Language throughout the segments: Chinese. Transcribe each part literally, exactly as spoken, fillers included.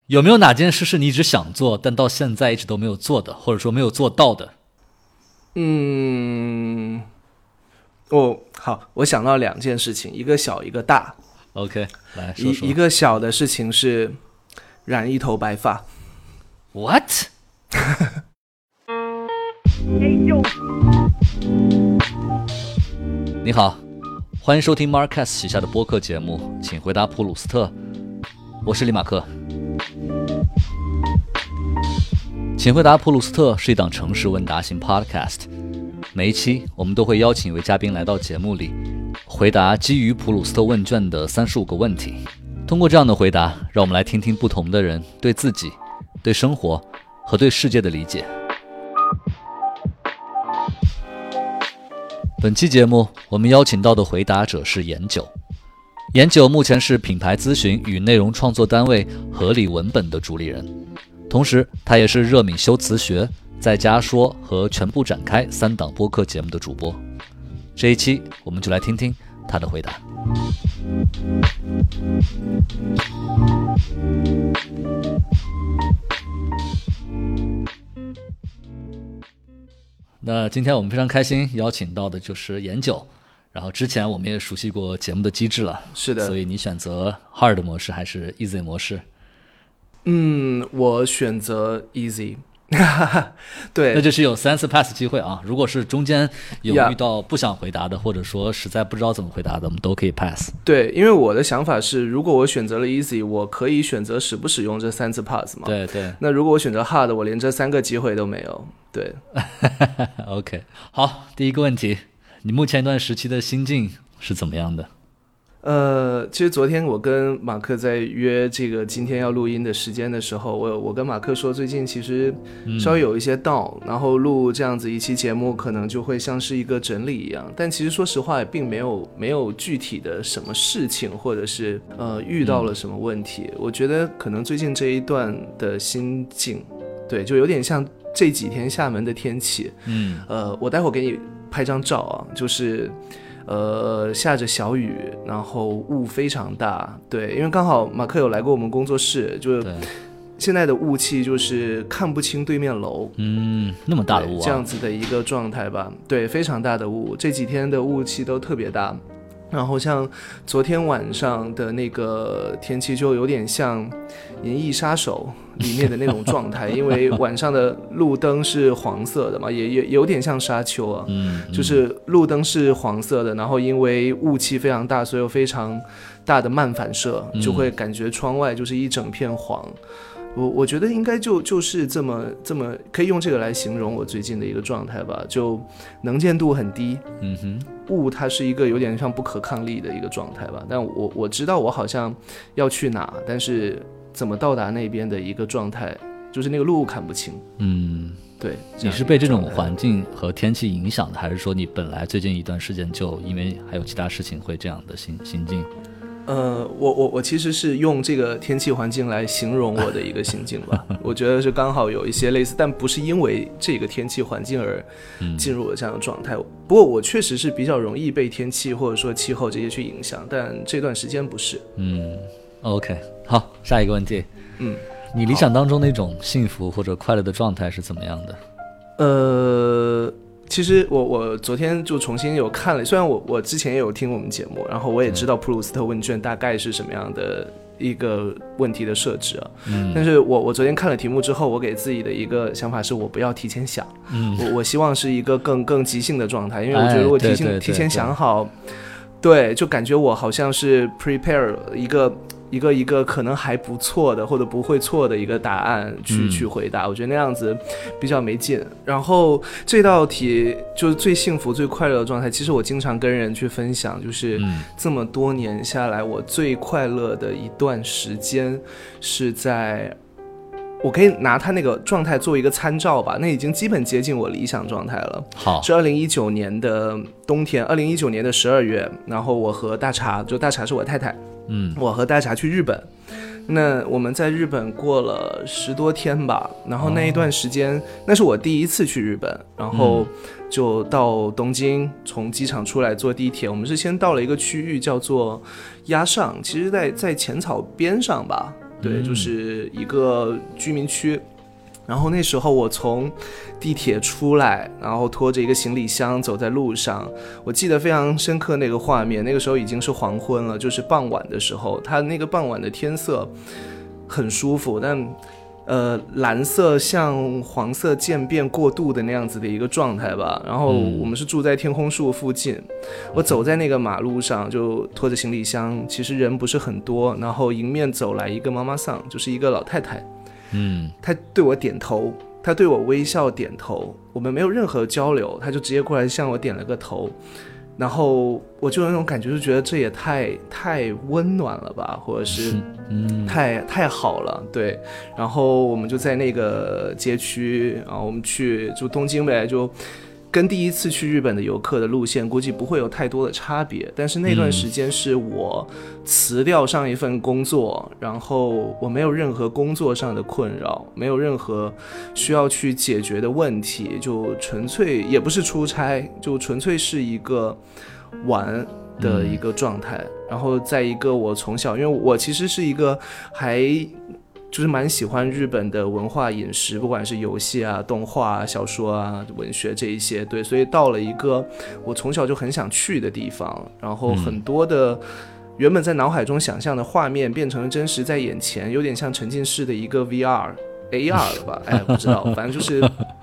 有没有哪件事是你一直想做但到现在一直都没有做的，或者说没有做到的？ 嗯，哦，好，我想到两件事情，一个小一个大。 OK， 来说说。 一一个小的事情是染一头白发。 What？ 你好，欢迎收听 Marcus 旗下的播客节目请回答普鲁斯特，我是李马克。请回答普鲁斯特是一档诚实问答型 podcast， 每一期我们都会邀请一位嘉宾来到节目里，回答基于普鲁斯特问卷的三十五个问题。通过这样的回答，让我们来听听不同的人对自己、对生活和对世界的理解。本期节目我们邀请到的回答者是研九。研九目前是品牌咨询与内容创作单位合理文本的主理人，同时他也是热敏修辞学、在家说和全部展开三档播客节目的主播。这一期我们就来听听他的回答。那今天我们非常开心邀请到的就是研九，然后之前我们也熟悉过节目的机制了。 是的。 所以你选择 hard 模式还是 easy 模式？ 嗯，我选择 easy。对， 那就是有三次 pass 机会啊。如果是中间有遇到不想回答的， yeah. 或者说实在不知道怎么回答的，我们都可以 pass。 对，因为我的想法是，如果我选择了 easy， 我可以选择使不使用这三次 pass 嘛。 对对。 那如果我选择 hard， 我连这三个机会都没有。对。 OK， 好，第一个问题，你目前一段时期的心境是怎么样的？ 呃，其实昨天我跟马克在约这个今天要录音的时间的时候，我我跟马克说，最近其实稍微有一些 down，嗯，然后录这样子一期节目可能就会像是一个整理一样，但其实说实话也并没有没有具体的什么事情，或者是呃遇到了什么问题，嗯，我觉得可能最近这一段的心境，对，就有点像这几天厦门的天气。嗯，呃，我待会儿给你拍张照啊，就是呃，下着小雨，然后雾非常大。对，因为刚好马克有来过我们工作室，就是现在的雾气就是看不清对面楼。 嗯，那么大的雾啊， 这样子的一个状态吧。对，非常大的雾，这几天的雾气都特别大。然后像昨天晚上的那个天气就有点像《银翼杀手》里面的那种状态，因为晚上的路灯是黄色的嘛，也也有点像沙丘啊。嗯，就是路灯是黄色的，然后因为雾气非常大，所以有非常大的漫反射，就会感觉窗外就是一整片黄。我我觉得应该就就是这么这么可以用这个来形容我最近的一个状态吧，就能见度很低。嗯哼，雾它是一个有点像不可抗力的一个状态吧，但我我知道我好像要去哪，但是怎么到达那边的一个状态，就是那个路看不清。嗯，对。 你是被这种环境和天气影响的，还是说你本来最近一段时间就因为还有其他事情会这样的心心境？ 呃，我我我其实是用这个天气环境来形容我的一个心境吧。我觉得是刚好有一些类似，但不是因为这个天气环境而进入了这样的状态。嗯，不过我确实是比较容易被天气或者说气候这些去影响，但这段时间不是。嗯 ，OK， 好，下一个问题。嗯，你理想当中那种幸福或者快乐的状态是怎么样的？ 呃。其实我我昨天就重新有看了，虽然我我之前也有听我们节目，然后我也知道普鲁斯特问卷大概是什么样的一个问题的设置啊，嗯，但是我我昨天看了题目之后，我给自己的一个想法是我不要提前想，嗯，我我希望是一个更更即兴的状态，因为我觉得如果提前、哎、对对对对提前想好，对，就感觉我好像是 prepare 一个。一个一个可能还不错的或者不会错的一个答案去、嗯、去回答，我觉得那样子比较没劲。然后这道题就是最幸福最快乐的状态，其实我经常跟人去分享，就是这么多年下来我最快乐的一段时间是在，我可以拿他那个状态作为一个参照吧，那已经基本接近我理想状态了。好，是二零一九年的冬天，二零一九年的十二月，然后我和大茶，就大茶是我太太，嗯，我和大茶去日本，那我们在日本过了十多天吧，然后那一段时间、哦、那是我第一次去日本，然后就到东京，从机场出来坐地铁，我们是先到了一个区域叫做鸭上，其实在在浅草边上吧， 对，就是一个居民区。然后那时候我从地铁出来，然后拖着一个行李箱走在路上，我记得非常深刻那个画面。那个时候已经是黄昏了，就是傍晚的时候，它那个傍晚的天色很舒服，但呃蓝色向黄色渐变过渡的那样子的一个状态吧。然后我们是住在天空树附近，我走在那个马路上就拖着行李箱，其实人不是很多，然后迎面走来一个妈妈桑，就是一个老太太。 嗯， 他对我点头，他对我微笑点头，我们没有任何交流，他就直接过来向我点了个头，然后我就有那种感觉，就觉得这也太太温暖了吧，或者是太、嗯、太好了，对。然后我们就在那个街区，然后我们去就东京呗，就跟第一次去日本的游客的路线估计不会有太多的差别，但是那段时间是我辞掉上一份工作、嗯、然后我没有任何工作上的困扰，没有任何需要去解决的问题，就纯粹也不是出差，就纯粹是一个玩的一个状态、嗯、然后在一个我从小，因为我其实是一个还就是蛮喜欢日本的文化饮食，不管是游戏啊、动画啊、小说啊、文学这一些，对，所以到了一个我从小就很想去的地方，然后很多的原本在脑海中想象的画面变成了真实在眼前，有点像沉浸式的一个 V R。A R 了吧，哎，不知道，反正就是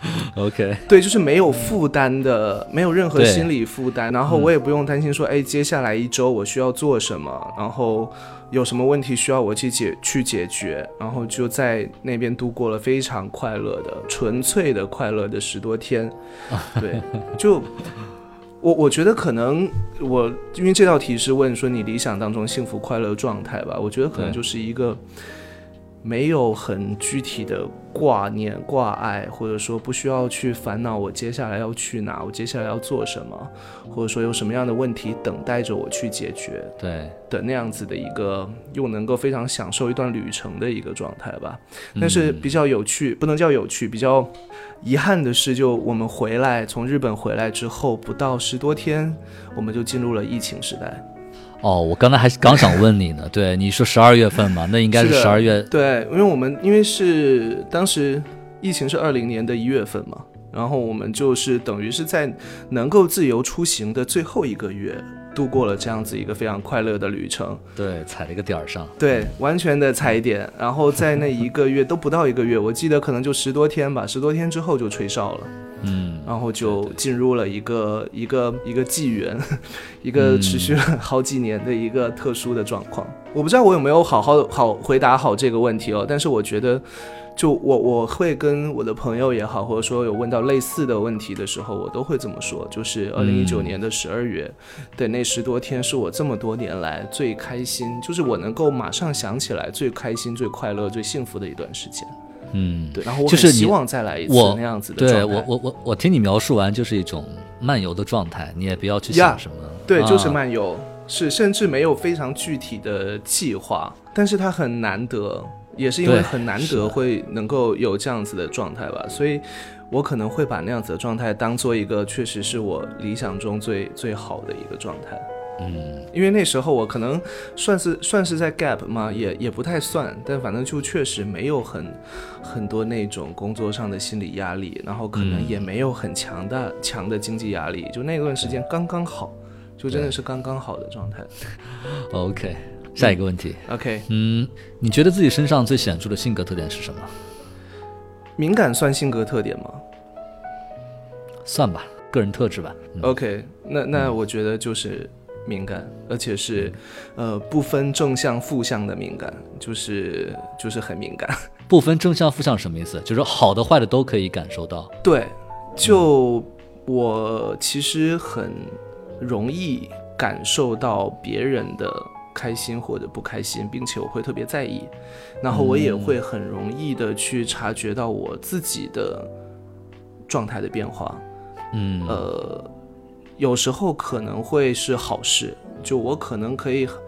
OK， 对，就是没有负担的，没有任何心理负担，然后我也不用担心说，哎，接下来一周我需要做什么，然后有什么问题需要我去解去解决，然后就在那边度过了非常快乐的、纯粹的快乐的十多天，对，就。我我觉得可能我因为这道题是问说你理想当中幸福快乐状态吧，我觉得可能就是一个没有很具体的挂念挂碍，或者说不需要去烦恼我接下来要去哪，我接下来要做什么，或者说有什么样的问题等待着我去解决，对的那样子的一个又能够非常享受一段旅程的一个状态吧。但是比较有趣、嗯、不能叫有趣，比较遗憾的是，就我们回来从日本回来之后不到十多天，我们就进入了疫情时代。 哦，我刚才还刚想问你呢，对，你说十二月份嘛，那应该是十二月， 对，因为我们因为是当时疫情是二零年的一月份嘛，然后我们就是等于是在能够自由出行的最后一个月，度过了这样子一个非常快乐的旅程。 对，踩了一个点儿上， 对，完全的踩点，然后在那一个月都不到一个月，我记得可能就十多天吧，十多天之后就吹哨了。嗯，然后就进入了一个一个一个纪元，一个持续了好几年的一个特殊的状况。嗯、我不知道我有没有好好好回答好这个问题哦，但是我觉得，就我我会跟我的朋友也好，或者说有问到类似的问题的时候，我都会这么说，就是二零一九年的十二月的那十多天是我这么多年来最开心，就是我能够马上想起来最开心、最快乐、最幸福的一段时间。嗯，对，然后我很希望再来一次那样子的状态。 对，我我我我听你描述完，就是一种漫游的状态，你也不要去想什么。 Yeah, 对，就是漫游，啊、是甚至没有非常具体的计划，但是它很难得，也是因为很难得会能够有这样子的状态吧，所以我可能会把那样子的状态当做一个确实是我理想中最最好的一个状态。嗯，因为那时候我可能算是算是在 gap 嘛，也也不太算，但反正就确实没有很很多那种工作上的心理压力，然后可能也没有很强大、嗯、强的经济压力，就那段时间刚刚好，就真的是刚刚好的状态。 OK， 下一个问题。 嗯、OK， 嗯，你觉得自己身上最显著的性格特点是什么？ 敏感算性格特点吗？ 算吧，个人特质吧。 嗯、OK， 那那我觉得就是敏感，而且是呃不分正向负向的敏感，就是就是很敏感。 不分正向负向什么意思？就是好的坏的都可以感受到。 对，就我其实很容易感受到别人的开心或者不开心，并且我会特别在意，然后我也会很容易的去察觉到我自己的状态的变化。嗯，呃有时候可能会是好事，就我可能可以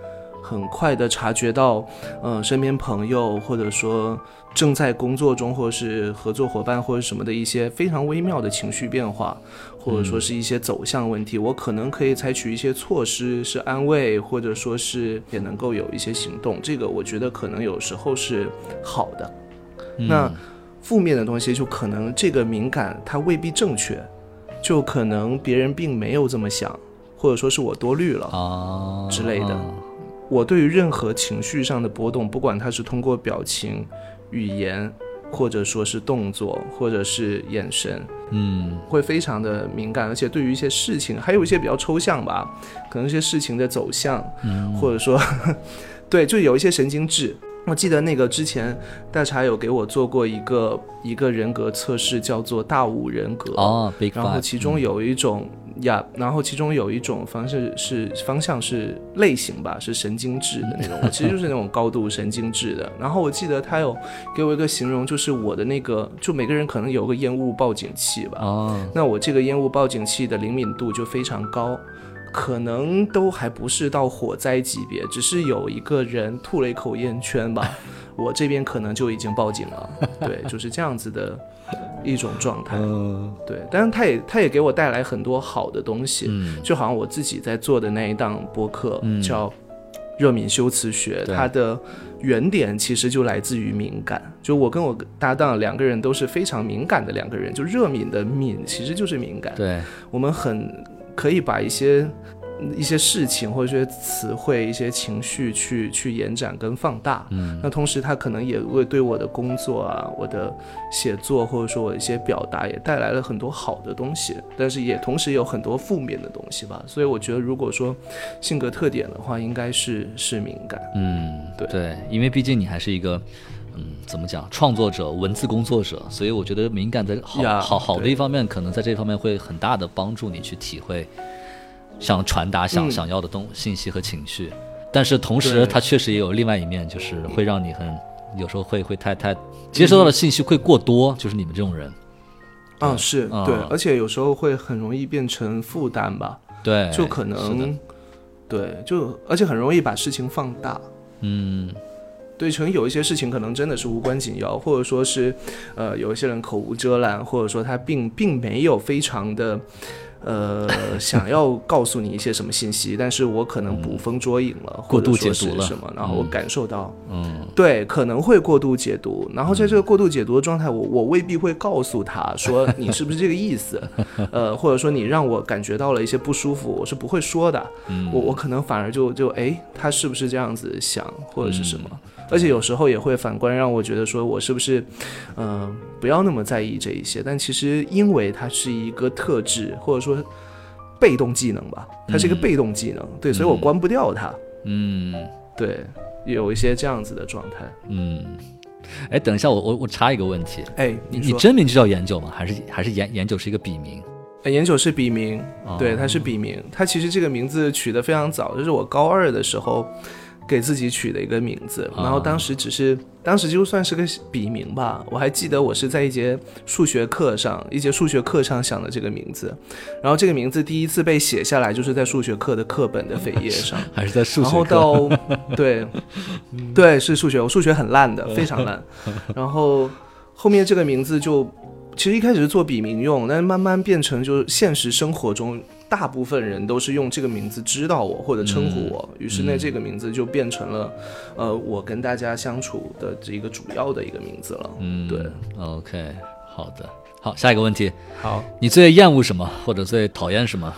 很快的察觉到，呃，身边朋友或者说正在工作中或者是合作伙伴或者什么的一些非常微妙的情绪变化，或者说是一些走向问题，嗯、我可能可以采取一些措施，是安慰，或者说是也能够有一些行动。这个我觉得可能有时候是好的。嗯、那负面的东西就可能这个敏感它未必正确，就可能别人并没有这么想，或者说是我多虑了、啊、之类的。啊我对于任何情绪上的波动，不管它是通过表情、语言，或者说是动作，或者是眼神，嗯，会非常的敏感，而且对于一些事情，还有一些比较抽象吧，可能一些事情的走向，嗯，或者说，对，就有一些神经质。我记得那个之前大茶有给我做过一个一个人格测试，叫做大五人格哦，然后其中有一种。嗯呀、yeah, 然后其中有一种方式是方向是类型吧，是神经质的那种，我其实就是那种高度神经质的。然后我记得他有给我一个形容，就是我的那个，就每个人可能有个烟雾报警器吧，哦，那我这个烟雾报警器的灵敏度就非常高，可能都还不是到火灾级别，只是有一个人吐了一口烟圈吧，我这边可能就已经报警了，对，就是这样子的一种状态，嗯，对，但是他也他也给我带来很多好的东西，嗯，就好像我自己在做的那一档播客，嗯，叫热敏修辞学，它的原点其实就来自于敏感，就我跟我搭档两个人都是非常敏感的两个人，就热敏的敏其实就是敏感，对，我们很可以把一些一些事情或者一些词汇、一些情绪去去延展跟放大，嗯，那同时它可能也会对我的工作啊、我的写作或者说我一些表达也带来了很多好的东西，但是也同时有很多负面的东西吧。所以我觉得，如果说性格特点的话，应该是是敏感，嗯，对对，因为毕竟你还是一个。嗯，怎么讲？创作者、文字工作者，所以我觉得敏感的好、yeah, 好好的一方面，可能在这方面会很大的帮助你去体会，想传达想、嗯、想要的东信息和情绪。但是同时，它确实也有另外一面，就是会让你很有时候会会太太接收到的信息会过多，嗯、就是你们这种人。 啊，是、嗯、对，而且有时候会很容易变成负担吧。对，就可能对，就而且很容易把事情放大。嗯。对，可能有一些事情可能真的是无关紧要，或者说是，呃，有一些人口无遮拦，或者说他并并没有非常的，呃，想要告诉你一些什么信息，但是我可能捕风捉影了，嗯、或者说是什么，然后我感受到，嗯，对，可能会过度解读，然后在这个过度解读的状态，我我未必会告诉他说你是不是这个意思，呃，或者说你让我感觉到了一些不舒服，我是不会说的，嗯、我我可能反而就就哎，他是不是这样子想，或者是什么。嗯，而且有时候也会反观让我觉得说我是不是嗯、呃，不要那么在意这一些，但其实因为它是一个特质或者说被动技能吧，它是一个被动技能，嗯、对，所以我关不掉它，嗯，对，有一些这样子的状态。 嗯，哎，等一下，我我我插一个问题， 哎， 你你真名就叫研究吗？还是还是研研究是一个笔名？ 研究是笔名，哦、对，它是笔名，它其实这个名字取得非常早，就是我高二的时候给自己取的一个名字，然后当时只是、啊、当时就算是个笔名吧，我还记得我是在一节数学课上一节数学课上想的这个名字，然后这个名字第一次被写下来就是在数学课的课本的扉页上还是在数学课， 然后到对对是数学，我数学很烂的，非常烂，然后后面这个名字就其实一开始是做笔名用，但是慢慢变成就是现实生活中大部分人都是用这个名字知道我或者称呼我，嗯、于是那这个名字就变成了，嗯、呃，我跟大家相处的这个主要的一个名字了。嗯，对 ，OK， 好的，好，下一个问题， 好， 你最厌恶什么，或者最讨厌什么？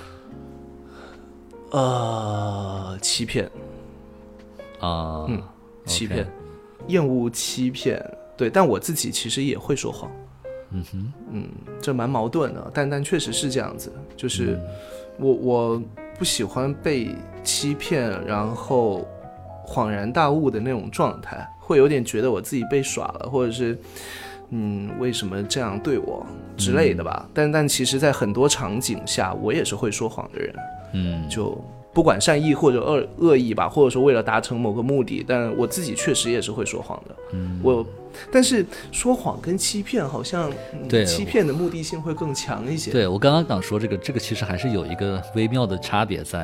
呃，欺骗。 啊， 嗯，欺骗， okay. 厌恶欺骗，对，但我自己其实也会说谎。 嗯哼， 嗯，这蛮矛盾的，但但确实是这样子，就是我、嗯、我不喜欢被欺骗，然后恍然大悟的那种状态，会有点觉得我自己被耍了，或者是嗯为什么这样对我之类的吧。嗯、但但其实，在很多场景下，我也是会说谎的人。嗯，就不管善意或者恶恶意吧，或者说为了达成某个目的，但我自己确实也是会说谎的。嗯，我。但是说谎跟欺骗好像、嗯、 对欺骗的目的性会更强一些。 对，我刚刚想说这个这个其实还是有一个微妙的差别在的。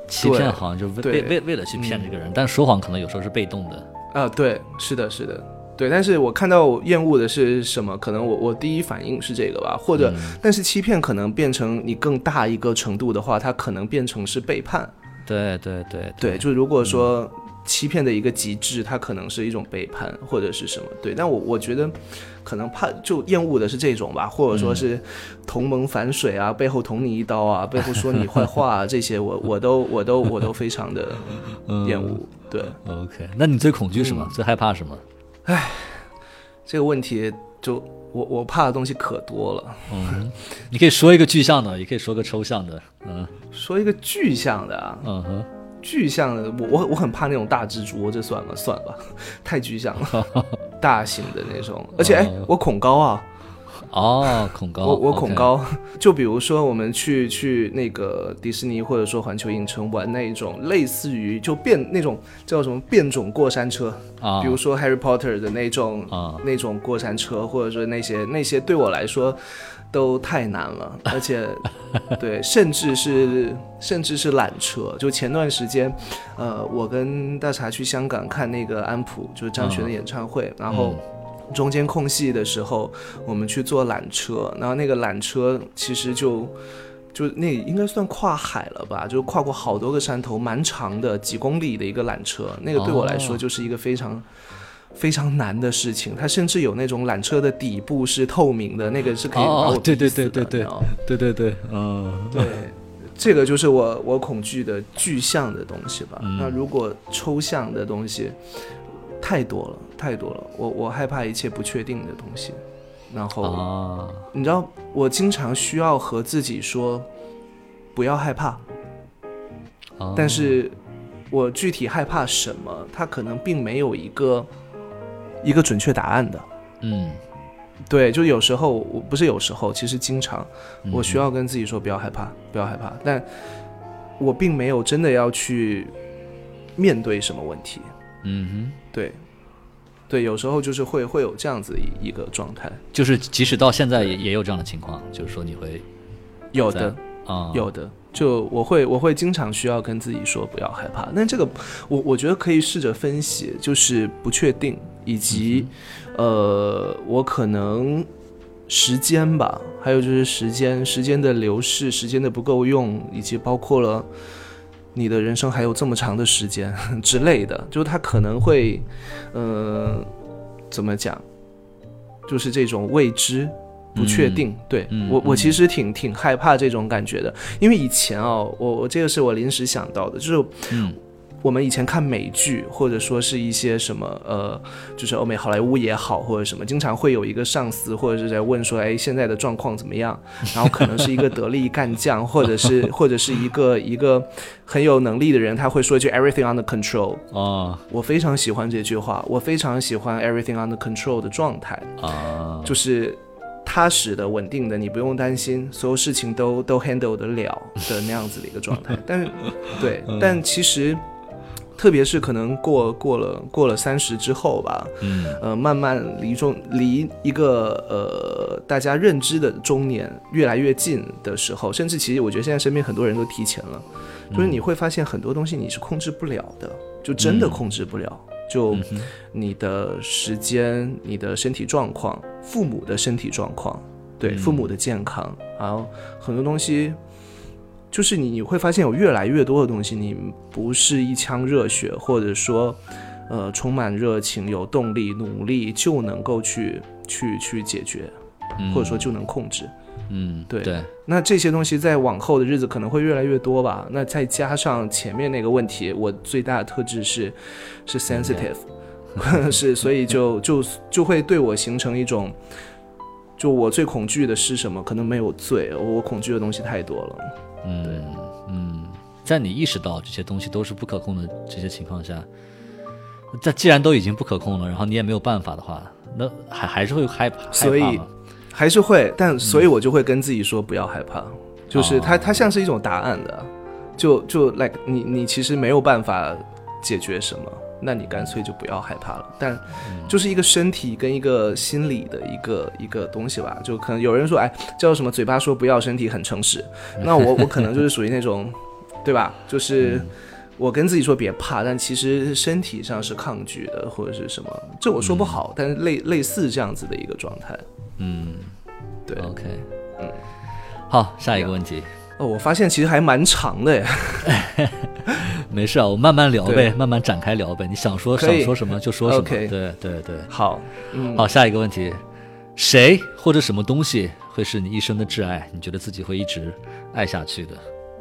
欺骗好像就为对为为了去骗这个人，嗯、但说谎可能有时候是被动的。 啊，对，是的，是的。对，但是我看到厌恶的是什么？可能我我第一反应是这个吧，或者，嗯、但是欺骗可能变成你更大一个程度的话，它可能变成是背叛。 对对对 对, 对，就如果说欺骗的一个极致，它可能是一种背叛或者是什么。对，但我我觉得可能怕就厌恶的是这种吧，或者说是同盟反水啊，背后捅你一刀啊，背后说你坏话啊，这些我我都我都我都非常的厌恶。嗯、对 ，OK， 那你最恐惧什么？嗯、最害怕什么？ 唉，这个问题就我我怕的东西可多了。 嗯，你可以说一个具象的，也可以说个抽象的。嗯， 说一个具象的啊。嗯哼，具象的，我我我很怕那种大蜘蛛，这算了算了吧，太具象了，大型的那种，而且哎，我恐高啊。 哦，恐高， 我我恐高， okay. 就比如说我们去去那个迪士尼或者说环球影城玩那种类似于就变那种叫什么变种过山车啊，比如说 Harry Potter 的那种啊那种过山车，或者说那些那些对我来说都太难了，而且对，甚至是甚至是缆车。就前段时间，呃，我跟大茶去香港看那个安普，就是张悬的演唱会，嗯、然后。嗯中间空隙的时候，我们去坐缆车，然后那个缆车其实就就那应该算跨海了吧，就跨过好多个山头，蛮长的，几公里的一个缆车。那个对我来说就是一个非常、哦、非常难的事情。它甚至有那种缆车的底部是透明的，那个是可以把我逼死的。哦，对对对对对，对对对，嗯， 对，这个就是我我恐惧的具象的东西吧。嗯、那如果抽象的东西。太多了，太多了，我我害怕一切不确定的东西，然后、啊、你知道，我经常需要和自己说，不要害怕，啊、但是我具体害怕什么，它可能并没有一个一个准确答案的，嗯，对，就有时候我不是有时候，其实经常我需要跟自己说不要害怕，不要害怕，但我并没有真的要去面对什么问题。嗯哼，对，对，有时候就是会会有这样子一个状态， 就是即使到现在也也有这样的情况，就是说你会有的啊、嗯，有的，就我会我会经常需要跟自己说不要害怕，但这个我我觉得可以试着分析，就是不确定以及、嗯、呃，我可能时间吧，还有就是时间时间的流逝，时间的不够用，以及包括了。你的人生还有这么长的时间之类的，就是他可能会，呃，怎么讲，就是这种未知、不确定。嗯、对、嗯、我，我其实挺挺害怕这种感觉的，因为以前哦，我我这个是我临时想到的，就是，嗯。我们以前看美剧，或者说是一些什么呃，就是欧美好莱坞也好，或者什么，经常会有一个上司或者是在问说，哎，现在的状况怎么样？然后可能是一个得力干将，或者是或者是一个一个很有能力的人，他会说一句 everything under control 啊，我非常喜欢这句话，我非常喜欢 everything under control 的状态啊，就是踏实的、稳定的，你不用担心，所有事情都都 handle 得了的那样子的一个状态。但是，对，但其实。特别是可能过过了过了三十之后吧，嗯，呃，慢慢离中离一个呃大家认知的中年越来越近的时候，甚至其实我觉得现在身边很多人都提前了，就是你会发现很多东西你是控制不了的，就真的控制不了，嗯、就你的时间、你的身体状况、父母的身体状况，对、嗯、父母的健康，然后很多东西。就是你你会发现有越来越多的东西，你不是一腔热血，或者说，呃，充满热情、有动力、努力就能够去去去解决，嗯、或者说就能控制。嗯，对对。那这些东西在往后的日子可能会越来越多吧。那再加上前面那个问题，我最大的特质是是 sensitive， 是所以就就就会对我形成一种，就我最恐惧的是什么？可能没有最，我恐惧的东西太多了。 嗯嗯，在你意识到这些东西都是不可控的这些情况下，这既然都已经不可控了，然后你也没有办法的话，那还还是会害怕， 所以还是会，但所以我就会跟自己说不要害怕，嗯、就是它它像是一种答案的，就就 like 你你其实没有办法解决什么，那你干脆就不要害怕了。但就是一个身体跟一个心理的一个一个东西吧，就可能有人说，哎，叫什么嘴巴说不要，身体很诚实。那我我可能就是属于那种， 对吧？就是我跟自己说别怕，但其实身体上是抗拒的，或者是什么，这我说不好，嗯、但是类类似这样子的一个状态。 嗯， 对 ，OK， 嗯，好，下一个问题。 哦，我发现其实还蛮长的耶。 没事啊，我慢慢聊呗，慢慢展开聊呗。你想说想说什么就说什么。 Okay. 对对对， 好，嗯， 好，下一个问题，谁或者什么东西会是你一生的挚爱？你觉得自己会一直爱下去的？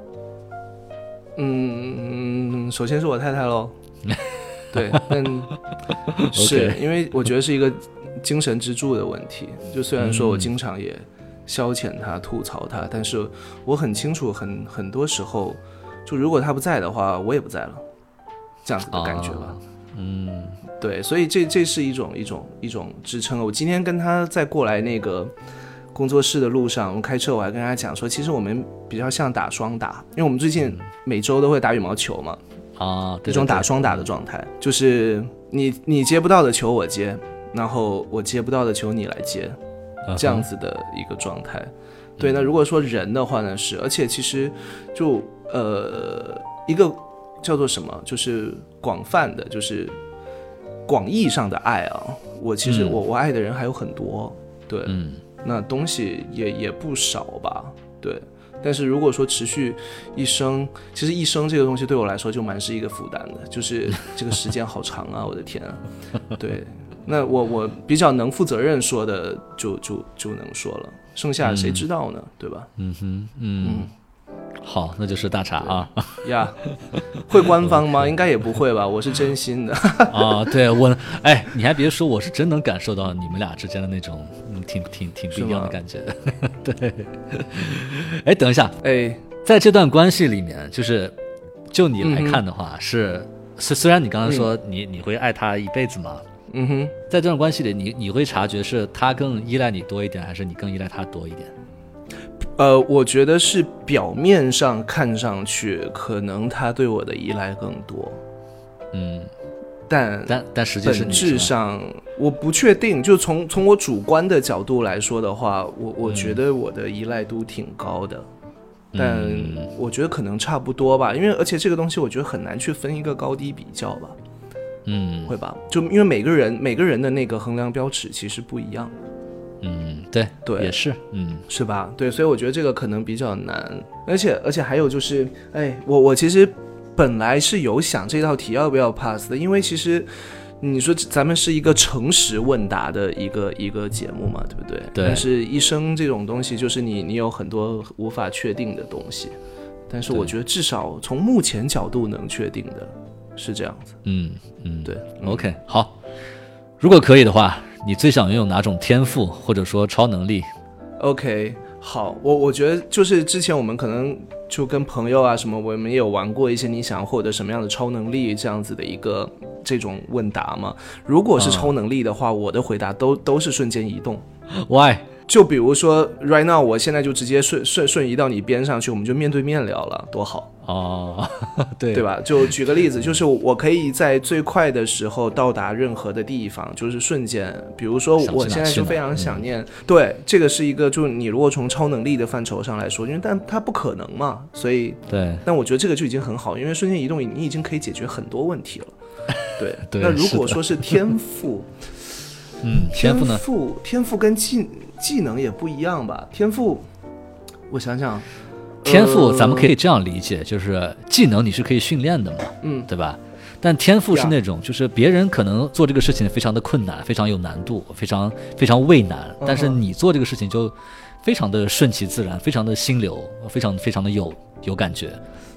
嗯，首先是我太太咯。对，但是因为我觉得是一个精神支柱的问题。就虽然说我经常也消遣他、吐槽他，但是我很清楚很，很多时候，就如果他不在的话，我也不在了，这样子的感觉吧。啊、 嗯， 对，所以这这是一种一种一种支撑。我今天跟他在过来那个工作室的路上，我们开车，我还跟他讲说，其实我们比较像打双打，因为我们最近每周都会打羽毛球嘛。 啊， 一种打双打的状态，就是你你接不到的球我接，然后我接不到的球你来接，这样子的一个状态。Uh-huh. 对，那如果说人的话呢是，而且其实就呃一个叫做什么，就是广泛的，就是广义上的爱啊。我其实我、嗯、我爱的人还有很多，对，嗯，那东西也也不少吧，对。但是如果说持续一生，其实一生这个东西对我来说就蛮是一个负担的，就是这个时间好长啊，我的天啊！对，那我我比较能负责任说的就就就能说了，剩下谁知道呢？嗯、对吧？ 嗯哼，嗯。嗯好，那就是大茶啊呀，会官方吗？应该也不会吧，我是真心的啊。对我，哎，你还别说，我是真能感受到你们俩之间的那种，嗯，挺挺挺不一样的感觉。对，哎，等一下， 哎， 在这段关系里面，就是就你来看的话，嗯、是虽虽然你刚刚说你、嗯、你会爱他一辈子嘛， 嗯哼， 在这段关系里，你你会察觉是他更依赖你多一点，还是你更依赖他多一点？ 呃，我觉得是表面上看上去，可能他对我的依赖更多， 嗯， 但但但实际是本质上我不确定。就从从我主观的角度来说的话，我我觉得我的依赖度挺高的，嗯、但我觉得可能差不多吧。因为而且这个东西我觉得很难去分一个高低比较吧， 嗯， 会吧？就因为每个人每个人的那个衡量标尺其实不一样。 嗯，对对， 也是，嗯， 是吧？对，所以我觉得这个可能比较难，而且而且还有就是，哎，我我其实本来是有想这道题要不要 pass 的，因为其实你说咱们是一个诚实问答的一个一个节目嘛，对不对？ 对。 但是一生这种东西，就是你你有很多无法确定的东西，但是我觉得至少从目前角度能确定的是这样子。 嗯嗯， 对。 OK， 好，如果可以的话。你最想拥有哪种天赋或者说超能力 ？OK， 好，我我觉得就是之前我们可能就跟朋友啊什么，我们也有玩过一些你想获得什么样的超能力这样子的一个这种问答嘛。如果是超能力的话，嗯、我的回答都都是瞬间移动。 Why？ 就比如说 right now， 我现在就直接顺顺顺移到你边上去，我们就面对面聊了，多好哦，对对吧？就举个例子，就是我可以在最快的时候到达任何的地方，就是瞬间。比如说我现在就非常想念，嗯、对，这个是一个，就是你如果从超能力的范畴上来说，因为但它不可能嘛，所以对。 但我觉得这个就已经很好，因为瞬间移动你已经可以解决很多问题了。对， 对那如果说是天赋。 嗯，天赋呢？ 天赋天赋跟技技能也不一样吧？天赋，我想想， 天赋咱们可以这样理解，就是技能你是可以训练的嘛， 嗯， 对吧？但天赋是那种，就是别人可能做这个事情非常的困难，非常有难度，非常非常畏难，但是你做这个事情就非常的顺其自然，非常的心流，非常非常的有有感觉。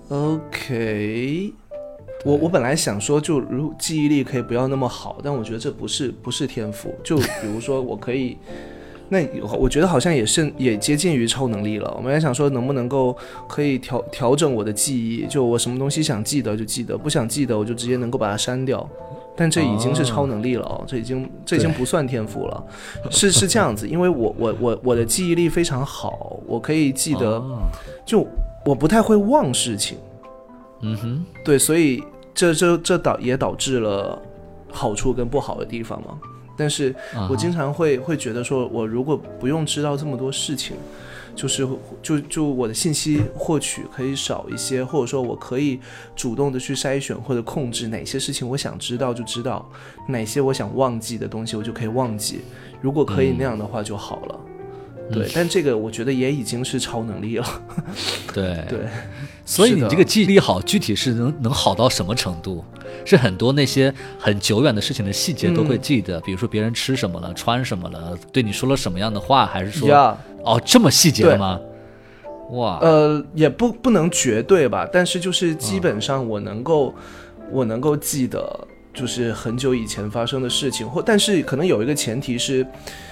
OK。我我本来想说，就如记忆力可以不要那么好，但我觉得这不是不是天赋。就比如说，我可以，那我觉得好像也是也接近于超能力了。我们还想说，能不能够可以调调整我的记忆，就我什么东西想记得就记得，不想记得我就直接能够把它删掉。但这已经是超能力了哦，这已经这已经不算天赋了，是是这样子，因为我我我我的记忆力非常好，我可以记得，就我不太会忘事情。 嗯哼， 对，所以这这这导也导致了好处跟不好的地方嘛。但是我经常会会觉得说，我如果不用知道这么多事情， 就是就就我的信息获取可以少一些，或者说我可以主动的去筛选或者控制哪些事情我想知道就知道，哪些我想忘记的东西我就可以忘记，如果可以那样的话就好了。嗯、对，但这个我觉得也已经是超能力了。 对对， 所以你这个记忆力好，具体是能能好到什么程度？是很多那些很久远的事情的细节都会记得，嗯、比如说别人吃什么了，穿什么了，对你说了什么样的话，还是说， yeah, 哦，这么细节的吗？哇， 呃，也不不能绝对吧，但是就是基本上我能够，嗯、我能够记得，就是很久以前发生的事情，或但是可能有一个前提是，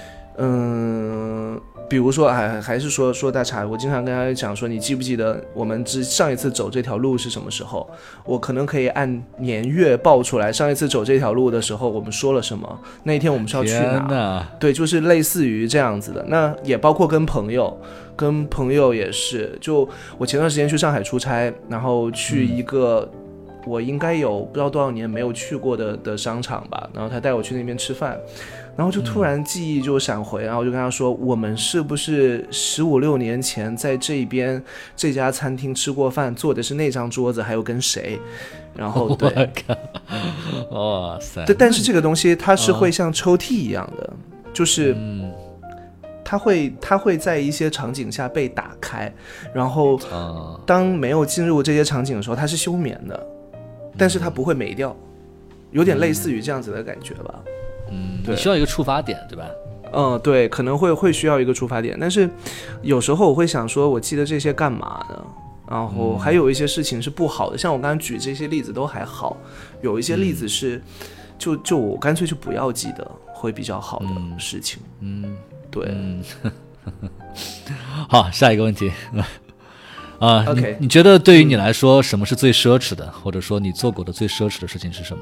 嗯。比如说，还还是说说大茶，我经常跟他讲说，你记不记得我们之上一次走这条路是什么时候？我可能可以按年月报出来，上一次走这条路的时候我们说了什么，那一天我们是要去哪？对，就是类似于这样子的。那也包括跟朋友，跟朋友也是。就我前段时间去上海出差，然后去一个我应该有不知道多少年没有去过的的商场吧，然后他带我去那边吃饭。然后就突然记忆就闪回，然后我就跟他说，我们是不是十五六年前在这边这家餐厅吃过饭，坐的是那张桌子，还有跟谁？然后对， 哇塞！ 对，但是这个东西它是会像抽屉一样的，啊、就是它会它会在一些场景下被打开，然后当没有进入这些场景的时候，它是休眠的，但是它不会没掉，有点类似于这样子的感觉吧。 嗯，你需要一个触发点，对吧？ 嗯，对，可能会会需要一个触发点，但是有时候我会想说，我记得这些干嘛呢？然后还有一些事情是不好的，像我刚刚举这些例子都还好，有一些例子是，嗯、就就我干脆就不要记得，会比较好的事情。嗯，嗯对。嗯、 好，下一个问题。啊、呃 ，OK， 你, 你觉得对于你来说，什么是最奢侈的，或者说你做过的最奢侈的事情是什么？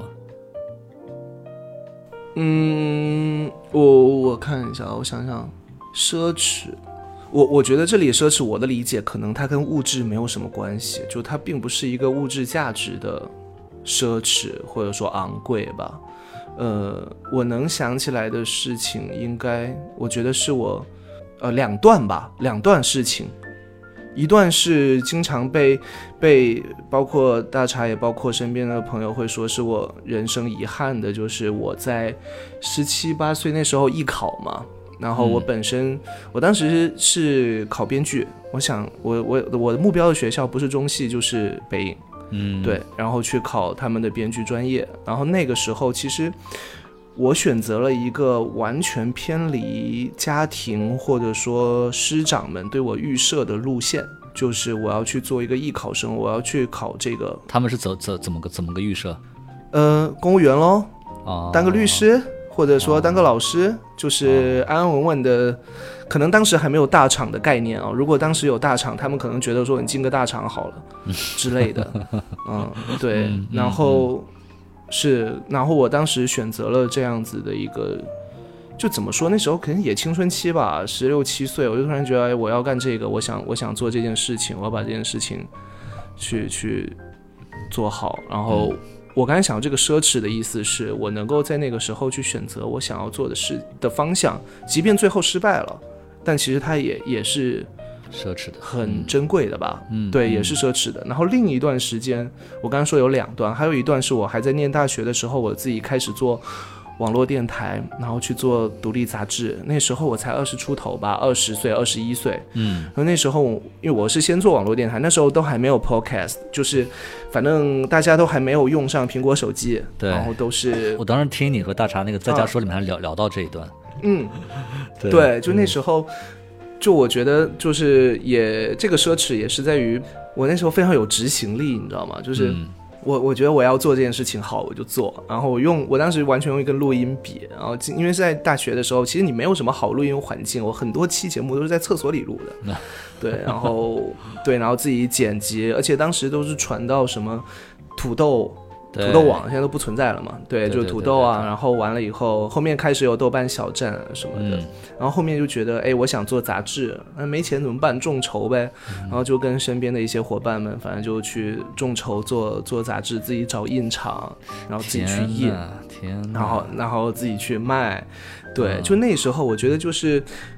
嗯，我我看一下，我想想，奢侈，我我觉得这里奢侈，我的理解可能它跟物质没有什么关系，就它并不是一个物质价值的奢侈或者说昂贵吧。呃，我能想起来的事情，应该我觉得是我，呃，两段吧，两段事情。一段是经常被被包括大茶也包括身边的朋友会说是我人生遗憾的，就是我在十七八岁那时候艺考嘛，然后我本身、嗯、我当时是考编剧，我想我我我的目标的学校不是中戏就是北影，嗯，对，然后去考他们的编剧专业，然后那个时候其实我选择了一个完全偏离家庭或者说师长们对我预设的路线，就是我要去做一个艺考生，我要去考这个。 他们是怎怎怎么个怎么个预设？ 呃，公务员咯， 哦， 当个律师，或者说当个老师，哦、就是安安稳稳的。可能当时还没有大厂的概念啊，如果当时有大厂，他们可能觉得说你进个大厂好了之类的。嗯，对，嗯、然后。嗯是，然后我当时选择了这样子的一个，就怎么说，那时候可能也青春期吧，十六七岁，我就突然觉得，哎，我要干这个，我想，我想做这件事情，我要把这件事情去去做好。然后我刚才想，这个奢侈的意思是我能够在那个时候去选择我想要做的事的方向，即便最后失败了，但其实它也也是。 奢侈的， 很珍贵的吧， 嗯， 对，也是奢侈的。然后另一段时间，我刚刚说有两段，还有一段是我还在念大学的时候，我自己开始做网络电台，然后去做独立杂志。那时候我才二十出头吧，二十岁、二十一岁， 嗯。 然后那时候，因为我是先做网络电台，那时候都还没有 podcast， 就是反正大家都还没有用上苹果手机， 对， 然后都是。 我当时听你和大茶那个在家说里面还聊、啊、聊到这一段， 嗯， 对， 对，就那时候。嗯就我觉得就是也这个奢侈也是在于我那时候非常有执行力，你知道吗？就是我我觉得我要做这件事情好我就做，然后我用我当时完全用一个录音笔，然后因为是在大学的时候，其实你没有什么好录音环境，我很多期节目都是在厕所里录的，对，然后对，然后自己剪辑，而且当时都是传到什么土豆。土豆网现在都不存在了嘛，对，就是土豆啊，然后完了以后，后面开始有豆瓣小站什么的，嗯、然后后面就觉得，哎，我想做杂志，那没钱怎么办？众筹呗，嗯、然后就跟身边的一些伙伴们，反正就去众筹做做杂志，自己找印厂，然后自己去印， 天哪， 然后然后自己去卖，对，嗯、就那时候我觉得就是。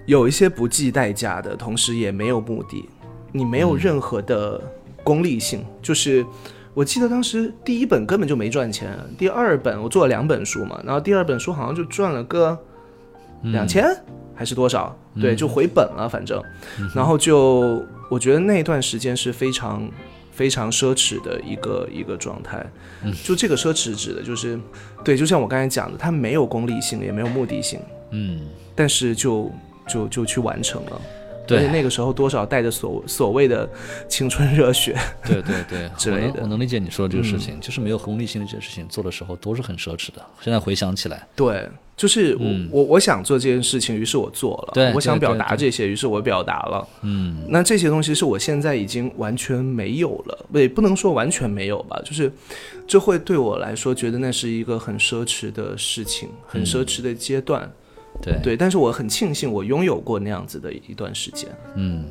有一些不计代价的，同时也没有目的，你没有任何的功利性。嗯、就是我记得当时第一本根本就没赚钱，第二本我做了两本书嘛，然后第二本书好像就赚了个两千、嗯、还是多少，对，就回本了，反正，嗯、然后就我觉得那段时间是非常非常奢侈的一个一个状态。嗯、就这个奢侈指的就是，对，就像我刚才讲的，它没有功利性，也没有目的性，嗯，但是就。就就去完成了，对，而且那个时候多少带着所所谓的青春热血， 对对对之类的。 我能我能理解你说的这个事情，嗯、就是没有功利性的这件事情做的时候都是很奢侈的。现在回想起来， 对，就是我、嗯、我我想做这件事情，于是我做了， 对， 我想表达这些，于是我表达了，嗯，那这些东西是我现在已经完全没有了，也不能说完全没有吧，就是这会对我来说觉得那是一个很奢侈的事情，很奢侈的阶段。嗯对对，但是我很庆幸我拥有过那样子的一段时间。 嗯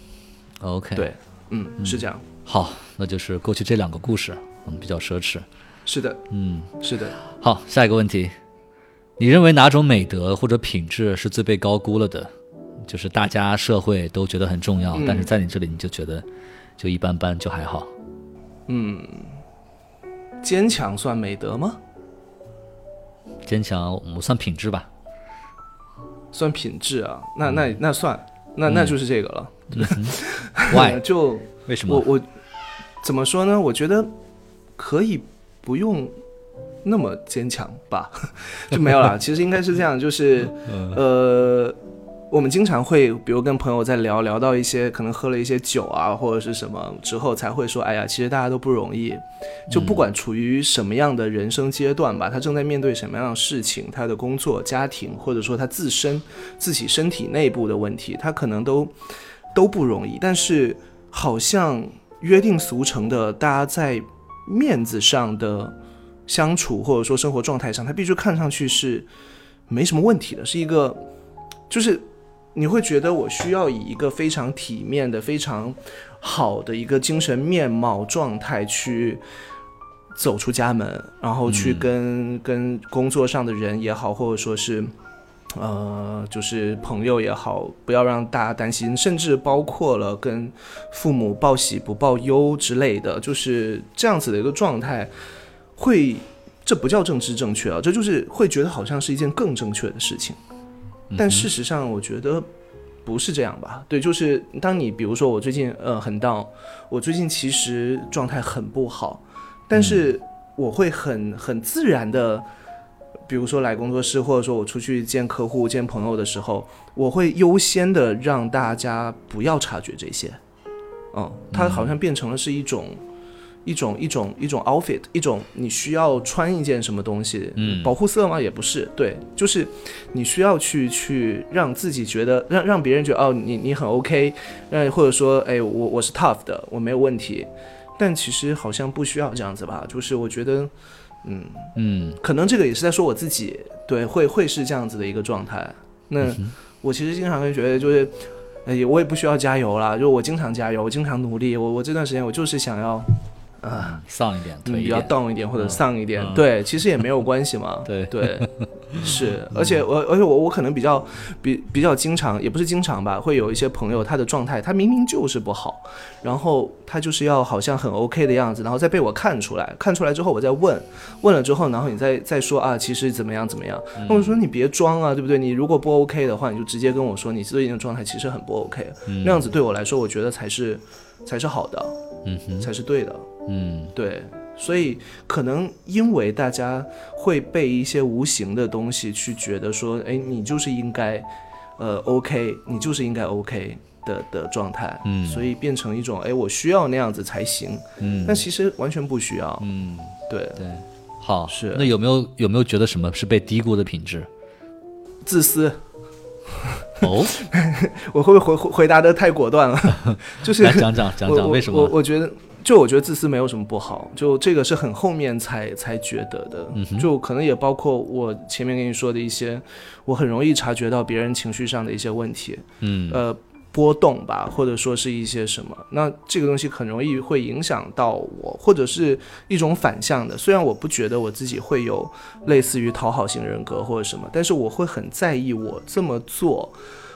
，OK， 对，嗯，嗯是这样。 好，那就是过去这两个故事，嗯，比较奢侈。 是的， 嗯， 是的。 好，下一个问题，你认为哪种美德或者品质是最被高估了的？就是大家社会都觉得很重要，嗯、但是在你这里你就觉得就一般般，就还好。 嗯，坚强算美德吗？ 坚强，我们算品质吧。 算品质啊，那那那算，那那就是这个了。 嗯、Why？ 就为什么？ 我我怎么说呢？我觉得可以不用那么坚强吧，就没有啦。其实应该是这样，就是呃，我们经常会，比如跟朋友在聊聊到一些可能喝了一些酒啊，或者是什么之后，才会说，哎呀，其实大家都不容易。就不管处于什么样的人生阶段吧，他正在面对什么样的事情，他的工作、家庭，或者说他自身自己身体内部的问题，他可能都都不容易。但是好像约定俗成的，大家在面子上的相处，或者说生活状态上，他必须看上去是没什么问题的，是一个就是你会觉得我需要以一个非常体面的、非常好的一个精神面貌状态去走出家门，然后去跟、嗯、跟工作上的人也好，或者说是呃，就是朋友也好，不要让大家担心，甚至包括了跟父母报喜不报忧之类的，就是这样子的一个状态，会这不叫政治正确啊，这就是会觉得好像是一件更正确的事情，但事实上我觉得不是这样吧？对，就是当你比如说我最近呃很 down， 我最近其实状态很不好，但是我会很很自然的，比如说来工作室，或者说我出去见客户、见朋友的时候，我会优先的让大家不要察觉这些。嗯，它好像变成了是一种。一种一种一种 outfit， 一种你需要穿一件什么东西，嗯，保护色吗？也不是，对，就是你需要去去让自己觉得，让让别人觉得哦，你你很 OK， 让或者说，哎，我我是 tough 的，我没有问题，但其实好像不需要这样子吧？就是我觉得，嗯嗯，可能这个也是在说我自己，对，会会是这样子的一个状态。那、嗯、我其实经常会觉得，就是，哎，我也不需要加油啦，就我经常加油，我经常努力，我我这段时间我就是想要。 啊，丧一点， 嗯，比较动一点或者丧一点，嗯、对，其实也没有关系嘛， 对对，是，而且我而且我我可能比较比比较经常，也不是经常吧，会有一些朋友他的状态，他明明就是不好，然后他就是要好像很 OK 的样子，然后再被我看出来，看出来之后我再问，问了之后，然后你再再说啊，其实怎么样怎么样，或者、嗯、说你别装啊，对不对？你如果不 OK 的话，你就直接跟我说你最近的状态其实很不 OK，、嗯、那样子对我来说，我觉得才是才是好的，嗯哼，才是对的。嗯，对，所以可能因为大家会被一些无形的东西去觉得说，哎，你就是应该，呃 ，OK， 你就是应该 OK 的的状态，嗯，所以变成一种，哎，我需要那样子才行，嗯，但其实完全不需要，嗯，对对，好， 是， 那有没有有没有觉得什么是被低估的品质？ 自私。 哦， 我会不会回回答的太果断了？就是来讲讲讲讲为什么？ 我 我, 我觉得。就我觉得自私没有什么不好，就这个是很后面才才觉得的、嗯、就可能也包括我前面跟你说的一些我很容易察觉到别人情绪上的一些问题，嗯，呃波动吧，或者说是一些什么，那这个东西很容易会影响到我，或者是一种反向的，虽然我不觉得我自己会有类似于讨好型人格或者什么，但是我会很在意我这么做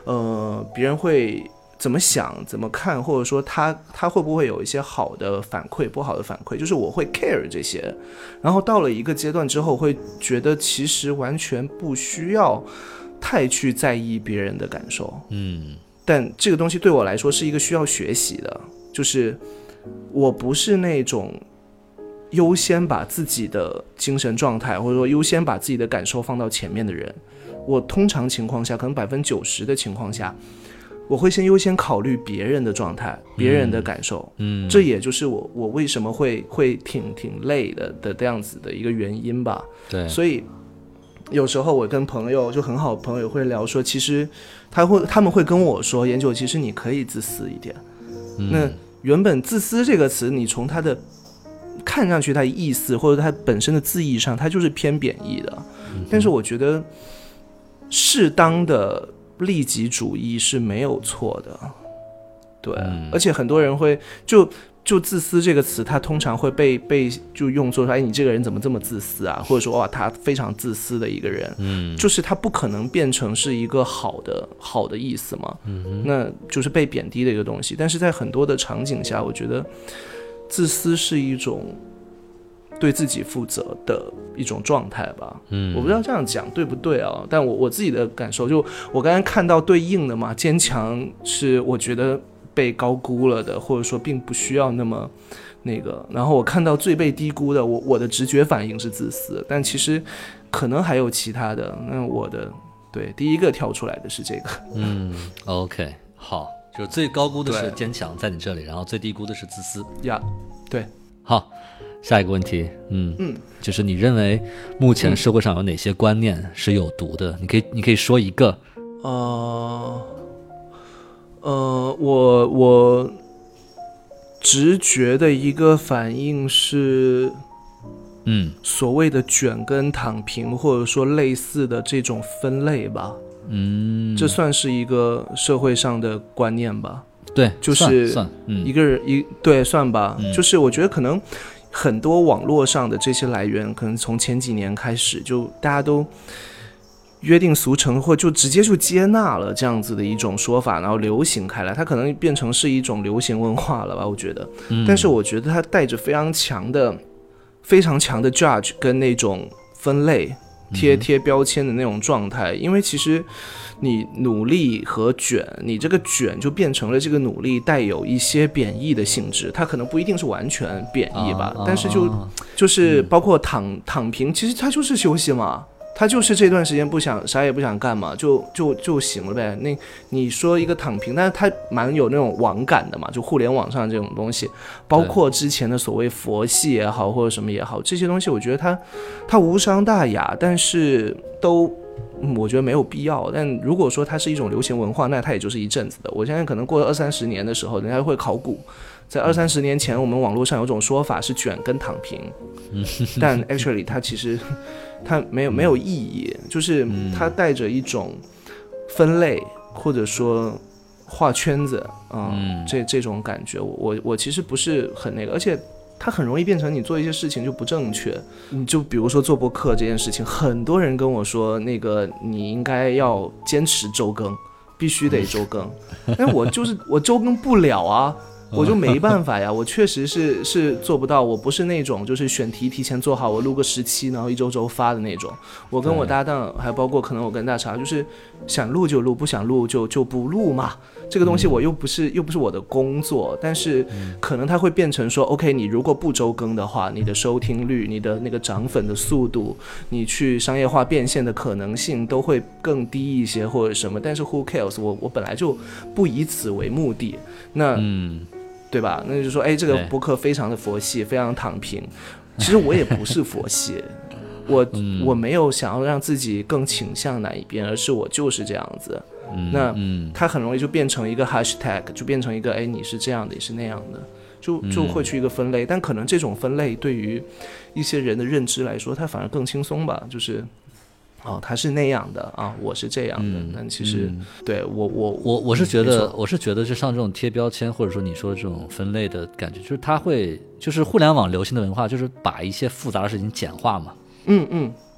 呃，别人会怎么想、怎么看，或者说他他会不会有一些好的反馈、不好的反馈，就是我会 care 这些。然后到了一个阶段之后，会觉得其实完全不需要太去在意别人的感受。 嗯， 但这个东西对我来说是一个需要学习的，就是我不是那种优先把自己的精神状态，或者说优先把自己的感受放到前面的人。我通常情况下，可能百分之九十的情况下，我会先优先考虑别人的状态、别人的感受。 嗯， 这也就是我我为什么会会挺挺累的的这样子的一个原因吧。 对， 所以有时候我跟朋友就很好朋友会聊说，其实他会他们会跟我说，研究其实你可以自私一点。 嗯、 那原本自私这个词，你从它的看上去它的意思或者它本身的字义上，它就是偏贬义的。嗯、但是我觉得适当的利己主义是没有错的。对、嗯、而且很多人会就就自私这个词，它通常会被被就用作说，哎，你这个人怎么这么自私啊？或者说哇，他非常自私的一个人，嗯，就是他不可能变成是一个好的好的意思嘛，嗯，那就是被贬低的一个东西。但是在很多的场景下，我觉得自私是一种对自己负责的一种状态吧，嗯，我不知道这样讲对不对啊？但我我自己的感受，就我刚才看到对应的嘛，坚强是我觉得被高估了的，或者说并不需要那么那个。然后我看到最被低估的，我我的直觉反应是自私，但其实可能还有其他的。那我的对第一个跳出来的是这个。 嗯 ，OK， 好，就是最高估的是坚强在你这里，然后最低估的是自私。 呀， yeah, 对， 好。下一个问题，嗯嗯，就是你认为目前社会上有哪些观念是有毒的？嗯、你可以你可以说一个。 呃呃，我我直觉的一个反应是， 嗯， 所谓的卷跟躺平，或者说类似的这种分类吧。 嗯， 这算是一个社会上的观念吧？ 对， 就是算一个人、嗯、一对算吧、嗯。就是我觉得可能。很多网络上的这些来源，可能从前几年开始，就大家都约定俗成，或就直接就接纳了这样子的一种说法，然后流行开来，它可能变成是一种流行文化了吧？我觉得，嗯、但是我觉得它带着非常强的、非常强的 judge 跟那种分类、贴贴标签的那种状态，因为其实。你努力和卷，你这个卷就变成了这个努力带有一些贬义的性质，它可能不一定是完全贬义吧，啊、但是就、啊、就是包括躺躺平，其实它就是休息嘛，他就是这段时间不想啥也不想干嘛，就就就行了呗。那你说一个躺平，但是他蛮有那种网感的嘛，就互联网上这种东西，包括之前的所谓佛系也好或者什么也好，这些东西我觉得它它无伤大雅，但是都。嗯，我觉得没有必要。但如果说它是一种流行文化，那它也就是一阵子的。我相信可能过了二三十年的时候，人家会考古。在二三十年前，我们网络上有种说法是卷跟躺平，但 actually 它其实它没有没有意义，就是它带着一种分类或者说画圈子啊、嗯，这这种感觉，我我我其实不是很那个，而且。它很容易变成你做一些事情就不正确，你就比如说做播客这件事情，很多人跟我说那个你应该要坚持周更，必须得周更，但我就是我周更不了啊，我就没办法呀，我确实是是做不到，我不是那种就是选题提前做好，我录个十期然后一周周发的那种，我跟我搭档还包括可能我跟大茶就是想录就录，不想录就就不录嘛。这个东西我又不是、嗯、又不是我的工作，但是可能它会变成说、嗯、OK 你如果不周更的话，你的收听率，你的那个涨粉的速度，你去商业化变现的可能性都会更低一些或者什么，但是 who cares， 我我本来就不以此为目的，那嗯对吧，那就说哎这个播客非常的佛系，非常躺平，其实我也不是佛系我、嗯、我没有想要让自己更倾向哪一边，而是我就是这样子。那它很容易就变成一个 hashtag， 就变成一个哎你是这样的，你是那样的，就就会去一个分类、嗯。但可能这种分类对于一些人的认知来说，它反而更轻松吧。就是哦，他是那样的啊，我是这样的。嗯、但其实、嗯、对我我我我是觉得，我是觉得就像这种贴标签或者说你说这种分类的感觉，就是它会就是互联网流行的文化，就是把一些复杂的事情简化嘛。 嗯嗯。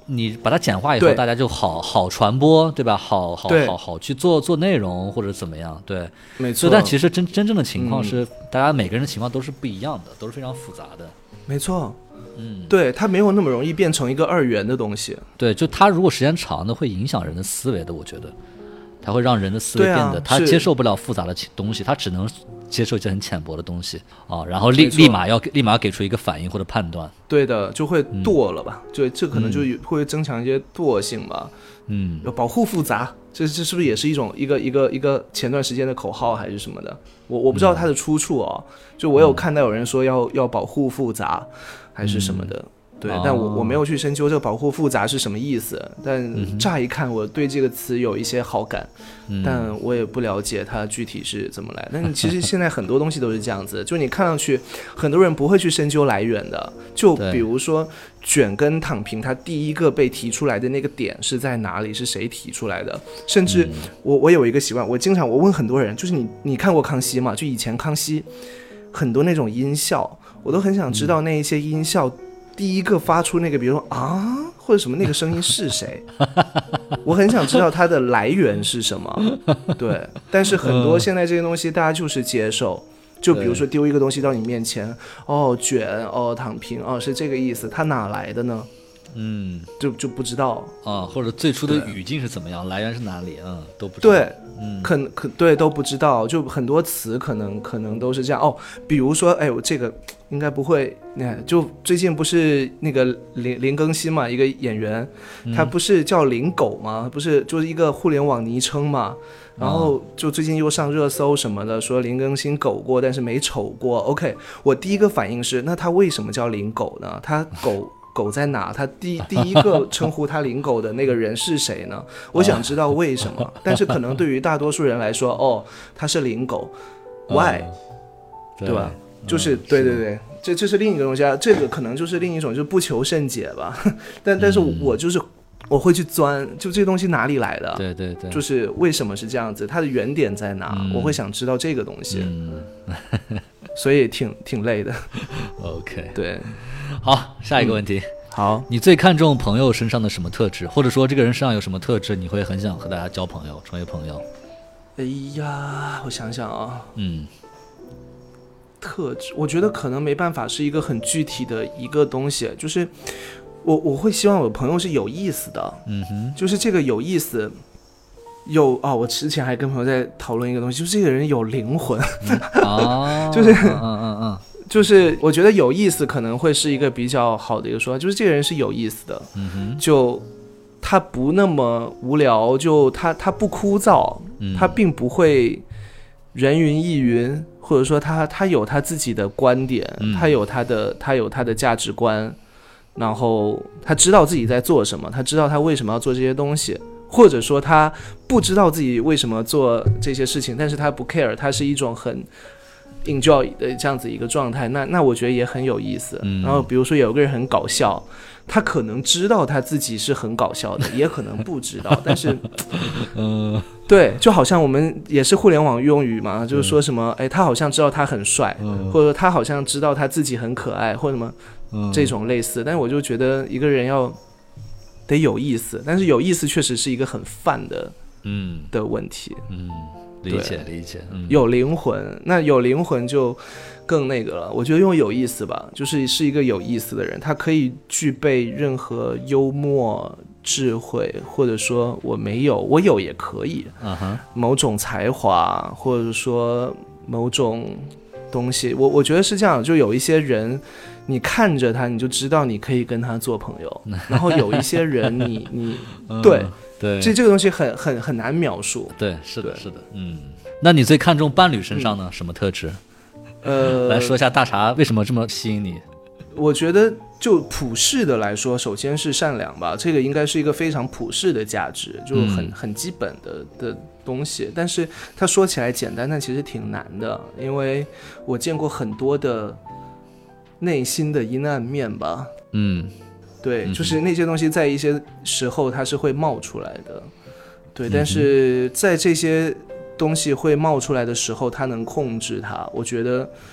你把它简化以后，大家就好好传播，对吧？好好好好去做做内容或者怎么样，对， 没错。 但其实真真正的情况是、嗯，大家每个人的情况都是不一样的，都是非常复杂的。 没错， 嗯， 对，它没有那么容易变成一个二元的东西。 对，就它如果时间长的，会影响人的思维的，我觉得，它会让人的思维变得，他、啊、接受不了复杂的东西，他只能接受一些很浅薄的东西啊，然后立立马要立马要给出一个反应或者判断。 对的，就会惰了吧？嗯、就这可能就会增强一些惰性吧。 嗯， 保护复杂，这这是不是也是一种一个一个一个前段时间的口号还是什么的？我我不知道它的出处哦。就我有看到有人说要要保护复杂，还是什么的。嗯对，但我我没有去深究这个保护复杂是什么意思，但乍一看我对这个词有一些好感，嗯、但我也不了解它具体是怎么来。但其实现在很多东西都是这样子，就你看上去很多人不会去深究来源的，就比如说卷跟躺平，它第一个被提出来的那个点是在哪里，是谁提出来的？甚至我我有一个习惯，我经常我问很多人，就是你你看过康熙吗？就以前康熙很多那种音效，我都很想知道那一些音效。第一个发出那个比如说啊或者什么那个声音是谁我很想知道它的来源是什么。对，但是很多现在这些东西大家就是接受，就比如说丢一个东西到你面前，哦卷哦躺平哦是这个意思，它哪来的呢？嗯，就就不知道啊，或者最初的语境是怎么样，来源是哪里，嗯，都不知道。 对，嗯，可可对都不知道，就很多词可能可能都是这样哦。比如说，哎，我这个应该不会，你看，就最近不是那个林林更新嘛，一个演员，他不是叫林狗吗？不是就是一个互联网昵称嘛。然后就最近又上热搜什么的，说林更新狗过，但是没丑过。OK， 我第一个反应是，那他为什么叫林狗呢？他狗。狗在哪？他第第一个称呼他林狗的那个人是谁呢？我想知道为什么，但是可能对于大多数人来说，哦，他是林狗 ，why，、嗯、对吧？对就是对对对，这这是另一个东西啊，这个可能就是另一种，就是不求甚解吧。但但是我就是我会去钻，就这个东西哪里来的？ 对对对， 就是为什么是这样子？它的原点在哪？嗯、我会想知道这个东西，嗯、所以挺挺累的。 OK， 对。 好，下一个问题、嗯、 好， 你最看重朋友身上的什么特质，或者说这个人身上有什么特质你会很想和大家交朋友成为朋友？ 哎呀，我想想啊， 嗯， 特质我觉得可能没办法是一个很具体的一个东西，就是我我会希望我的朋友是有意思的， 嗯哼， 就是这个有意思有哦，我之前还跟朋友在讨论一个东西，就是这个人有灵魂、 嗯、哦， 就是嗯嗯嗯就是我觉得有意思可能会是一个比较好的一个说法，就是这个人是有意思的， 嗯哼， 就他不那么无聊，就他他不枯燥、嗯，他并不会人云亦云，或者说他他有他自己的观点、嗯，他有他的他有他的价值观，然后他知道自己在做什么，他知道他为什么要做这些东西，或者说他不知道自己为什么做这些事情，但是他不 care， 他是一种很enjoy 的这样子一个状态，那那我觉得也很有意思、嗯、然后比如说有个人很搞笑，他可能知道他自己是很搞笑的，也可能不知道但是嗯， 对，就好像我们也是互联网用语嘛，就是说什么哎，他好像知道他很帅、嗯、或者他好像知道他自己很可爱或者什么、嗯、这种类似，但是我就觉得一个人要得有意思，但是有意思确实是一个很泛的嗯的问题， 嗯，理解理解、嗯、 有灵魂，那有灵魂就更那个了。我觉得用有意思吧，就是是一个有意思的人，他可以具备任何幽默、智慧，或者说我没有，我有也可以， uh-huh. 某种才华，或者说某种东西。我我觉得是这样，就有一些人，你看着他，你就知道你可以跟他做朋友，然后有一些人你，你你对。 对， 这这个东西很很很难描述。 对，是的，是的，嗯。那你最看重伴侣身上呢、嗯、什么特质？ 呃， 来说一下大茶为什么这么吸引你？ 我觉得就普世的来说，首先是善良吧，这个应该是一个非常普世的价值，就很、嗯、很基本的的东西。但是它说起来简单，但其实挺难的，因为我见过很多的内心的阴暗面吧。 嗯。 对，就是那些东西在一些时候它是会冒出来的，对，但是在这些东西会冒出来的时候，它能控制它，我觉得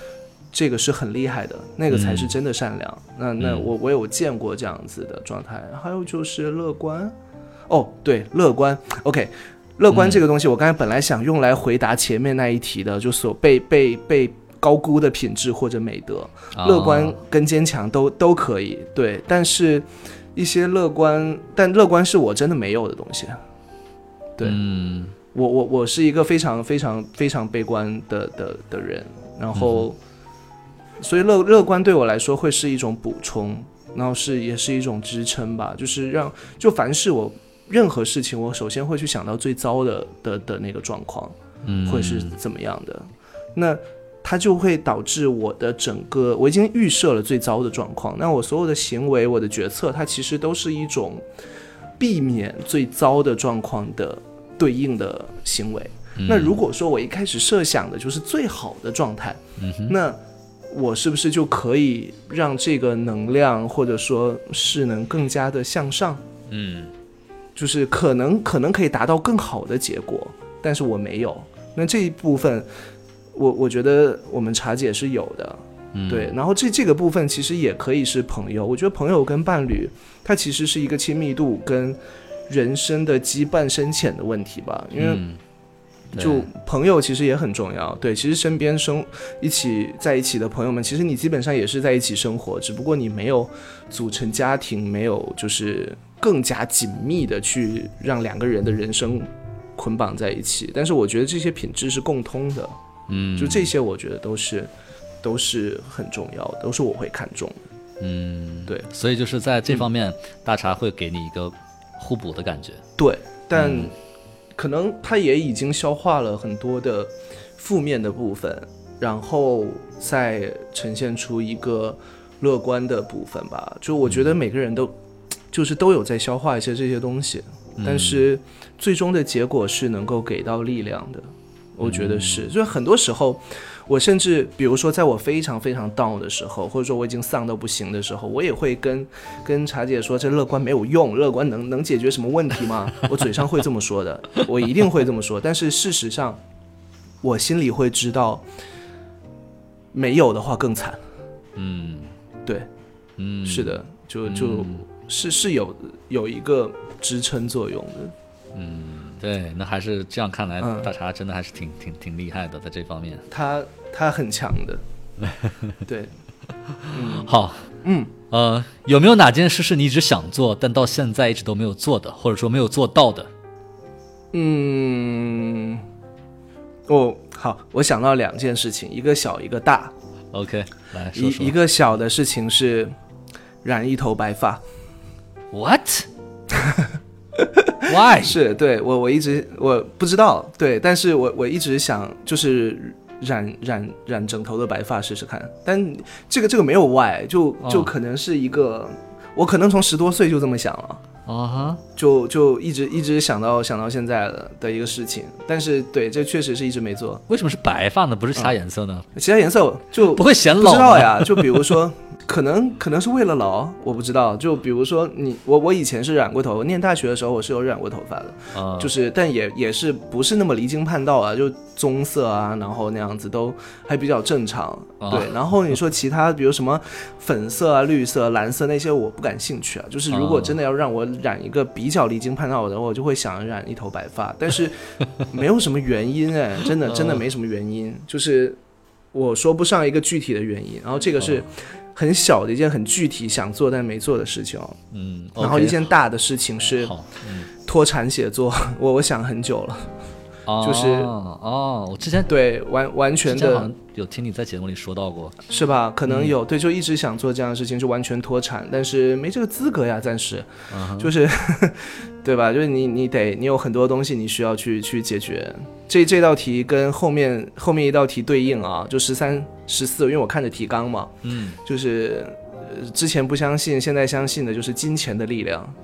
这个是很厉害的，那个才是真的善良。嗯、那那我我有见过这样子的状态。还有就是乐观，哦，对，乐观 ，OK。乐观这个东西，我刚才本来想用来回答前面那一题的，就所被被被高估的品质或者美德，乐观跟坚强都都可以，对。但是一些乐观，但乐观是我真的没有的东西，对。嗯，我我我是一个非常非常非常悲观的的的人，然后，嗯、所以乐乐观对我来说会是一种补充，然后是也是一种支撑吧，就是让就凡是我。任何事情我首先会去想到最糟的的的那个状况会是怎么样的、嗯、那它就会导致我的整个我已经预设了最糟的状况，那我所有的行为我的决策它其实都是一种避免最糟的状况的对应的行为、嗯、那如果说我一开始设想的就是最好的状态、嗯、那我是不是就可以让这个能量或者说势能更加的向上，嗯，就是可能可能可以达到更好的结果，但是我没有。那这一部分，我我觉得我们茶姐是有的，嗯、对。然后这这个部分其实也可以是朋友，我觉得朋友跟伴侣，它其实是一个亲密度跟人生的羁绊深浅的问题吧，因为。嗯就朋友其实也很重要，对，其实身边生一起在一起的朋友们，其实你基本上也是在一起生活，只不过你没有组成家庭，没有就是更加紧密的去让两个人的人生捆绑在一起。但是我觉得这些品质是共通的，嗯，就这些我觉得都是都是很重要的，都是我会看重的，嗯，对， 所以就是在这方面，嗯、大茶会给你一个互补的感觉， 对，但。嗯可能他也已经消化了很多的负面的部分，然后再呈现出一个乐观的部分吧。就我觉得每个人都就是都有在消化一些这些东西，但是最终的结果是能够给到力量的，我觉得是。就是很多时候我甚至比如说在我非常非常 down 的时候，或者说我已经丧到不行的时候，我也会跟跟茶姐说这乐观没有用，乐观能能解决什么问题吗？我嘴上会这么说的，我一定会这么说，但是事实上我心里会知道没有的话更惨。嗯，对，嗯，是的，就就、嗯、是是有有一个支撑作用的。 嗯，对，那还是这样看来，嗯、大茶真的还是挺挺挺厉害的，在这方面， 他他很强的，对， 嗯，好，嗯，呃，有没有哪件事是你一直想做，但到现在一直都没有做的，或者说没有做到的？ 嗯，哦，好，我想到两件事情，一个小，一个大。 OK， 来说说。 一一个小的事情是染一头白发。 What？Why？ 是对我我一直我不知道，对，但是我我一直想就是染染染整头的白发试试看，但这个这个没有 why， 就就可能是一个、哦、我可能从十多岁就这么想了，啊、uh-huh. 就就一直一直想到想到现在了的一个事情，但是对，这确实是一直没做。 为什么是白发呢？不是其他颜色呢？ 嗯、其他颜色就不会显老？ 不知道呀，就比如说。可能可能是为了老，我不知道。就比如说你我我以前是染过头，我念大学的时候我是有染过头发的，嗯、就是但也也是不是那么离经叛道啊，就棕色啊，然后那样子都还比较正常。嗯、对，然后你说其他，比如什么粉色啊、绿色、蓝色那些，我不感兴趣啊。就是如果真的要让我染一个比较离经叛道的，我就会想染一头白发，但是没有什么原因哎，真的真的没什么原因，就是我说不上一个具体的原因。然后这个是。很小的一件很具体想做但没做的事情哦，嗯， okay, 然后一件大的事情是脱产写作，嗯、我我想很久了，哦、就是哦，我之前对完完全的好像有听你在节目里说到过， 是吧？可能有、嗯、对，就一直想做这样的事情，就完全脱产，但是没这个资格呀，暂时，嗯、就是对吧？就是你你得你有很多东西你需要去去解决。这这道题跟后面后面一道题对应啊，就十三十四，因为我看着提纲嘛，嗯，就是、呃、之前不相信，现在相信的就是金钱的力量。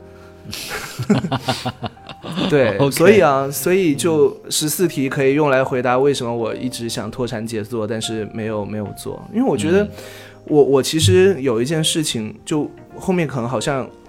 对， okay, 所以啊，所以就十四题可以用来回答为什么我一直想脱产解作，但是没有没有做，因为我觉得我、嗯、我其实有一件事情，就后面可能好像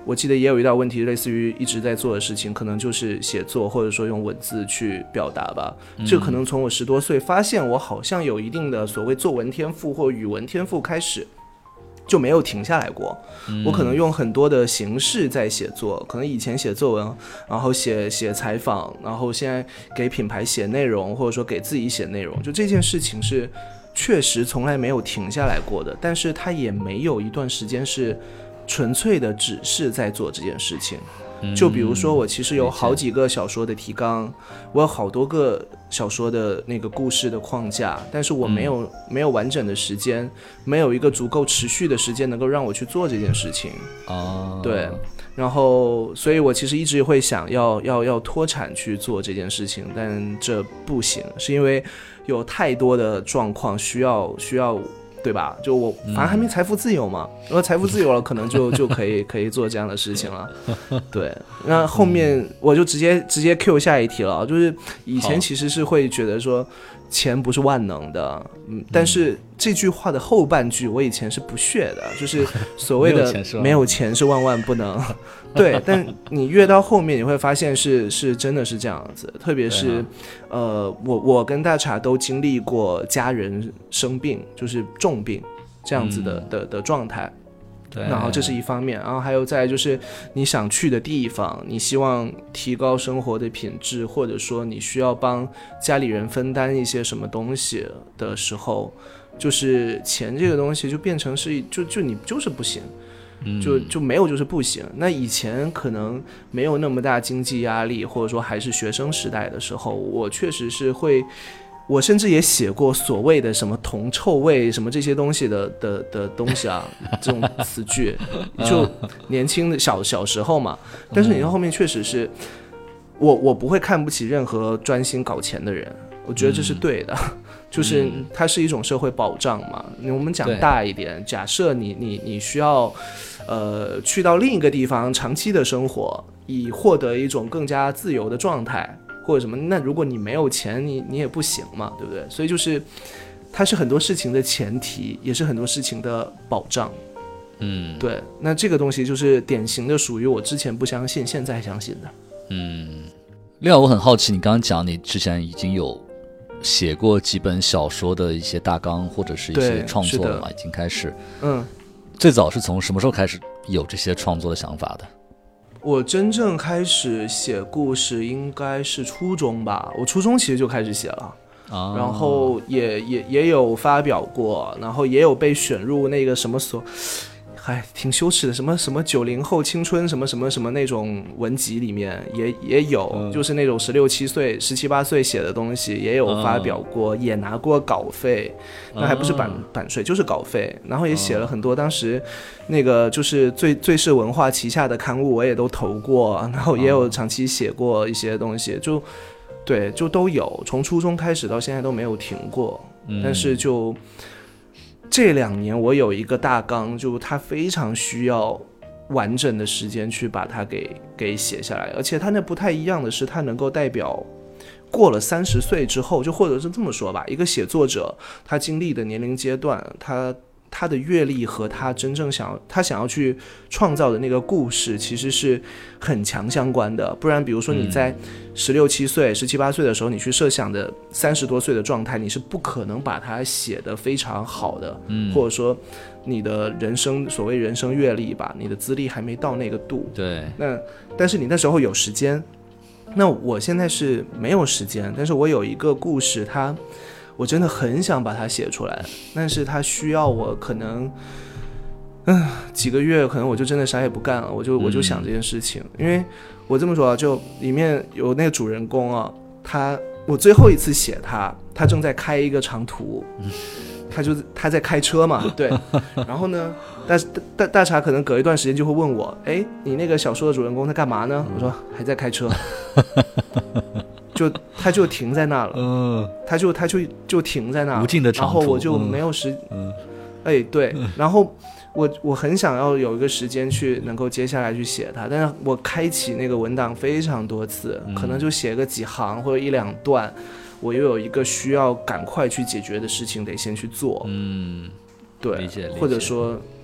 我记得也有一道问题，类似于一直在做的事情，可能就是写作或者说用文字去表达吧。嗯、这可能从我十多岁发现我好像有一定的所谓作文天赋或语文天赋开始，就没有停下来过。嗯、我可能用很多的形式在写作，可能以前写作文，然后写写采访，然后现在给品牌写内容，或者说给自己写内容，就这件事情是确实从来没有停下来过的。但是它也没有一段时间是纯粹的只是在做这件事情。就比如说我其实有好几个小说的提纲，我有好多个小说的那个故事的框架，但是我没有、嗯、没有完整的时间，没有一个足够持续的时间能够让我去做这件事情。哦，对，然后所以我其实一直会想要要要脱产去做这件事情，但这不行，是因为有太多的状况需要需要对吧？就我反正还没财富自由嘛，然后财富自由了，可能就就可以可以做这样的事情了。对，那后面我就直接直接 Q 下一题了，就是以前其实是会觉得说钱不是万能的，嗯，但是这句话的后半句我以前是不屑的，就是所谓的没有钱是万万不能。对，但你越到后面你会发现是是真的是这样子，特别是、啊、呃，我我跟大茶都经历过家人生病，就是重病这样子的、嗯、的的状态。对，然后这是一方面，然后还有再来就是你想去的地方，你希望提高生活的品质，或者说你需要帮家里人分担一些什么东西的时候，就是钱这个东西就变成是就就你就是不行。就就没有就是不行。那以前可能没有那么大经济压力，或者说还是学生时代的时候，我确实是会，我甚至也写过所谓的什么铜臭味什么这些东西的的的东西啊，这种词句，就年轻的小小时候嘛。但是你到后面确实是，我我不会看不起任何专心搞钱的人，我觉得这是对的。嗯，就是它是一种社会保障嘛。我们讲大一点，假设你你你需要呃去到另一个地方长期的生活，以获得一种更加自由的状态或者什么，那如果你没有钱你你也不行嘛，对不对？所以就是它是很多事情的前提，也是很多事情的保障。嗯，对，那这个东西就是典型的属于我之前不相信现在相信的。嗯， 另外我很好奇，你刚刚讲你之前已经有写过几本小说的一些大纲或者是一些创作了嘛，已经开始。嗯，最早是从什么时候开始有这些创作的想法的？ 我真正开始写故事应该是初中吧，我初中其实就开始写了。啊、然后也也也有发表过，然后也有被选入那个什么所，还挺羞耻的，什么什么九零后青春什么什么什么那种文集里面也也有、嗯，就是那种十六七岁、十七八岁写的东西也有发表过，嗯、也拿过稿费，那还不是版、嗯、版税，就是稿费。然后也写了很多，当时那个就是最最是文化旗下的刊物我也都投过，然后也有长期写过一些东西，就。对，就都有，从初中开始到现在都没有停过。嗯、但是就这两年，我有一个大纲，就它非常需要完整的时间去把它给给写下来，而且它那不太一样的是，它能够代表过了三十岁之后，就或者是这么说吧，一个写作者他经历的年龄阶段，他。他的阅历和他真正想要他想要去创造的那个故事其实是很强相关的，不然比如说你在十六七岁十七八岁的时候，你去设想的三十多岁的状态，你是不可能把它写得非常好的、嗯、或者说你的人生所谓人生阅历吧，你的资历还没到那个度。 对， 那但是你那时候有时间，那我现在是没有时间，但是我有一个故事，它我真的很想把它写出来，但是它需要我可能，嗯，几个月，可能我就真的啥也不干了，我就我就想这件事情，因为我这么说啊，就里面有那个主人公啊，他我最后一次写他，他正在开一个长途，他就他在开车嘛，对，然后呢，大大大茶可能隔一段时间就会问我，哎，你那个小说的主人公他干嘛呢？我说还在开车。就他就停在那了，嗯，他就他就就停在那了， 无尽的长途， 然后我就没有时，嗯，哎，对，然后我我很想要有一个时间去能够接下来去写它，但是我开启那个文档非常多次，嗯、可能就写个几行或者一两段，我又有一个需要赶快去解决的事情得先去做，嗯，对， 理解理解， 或者说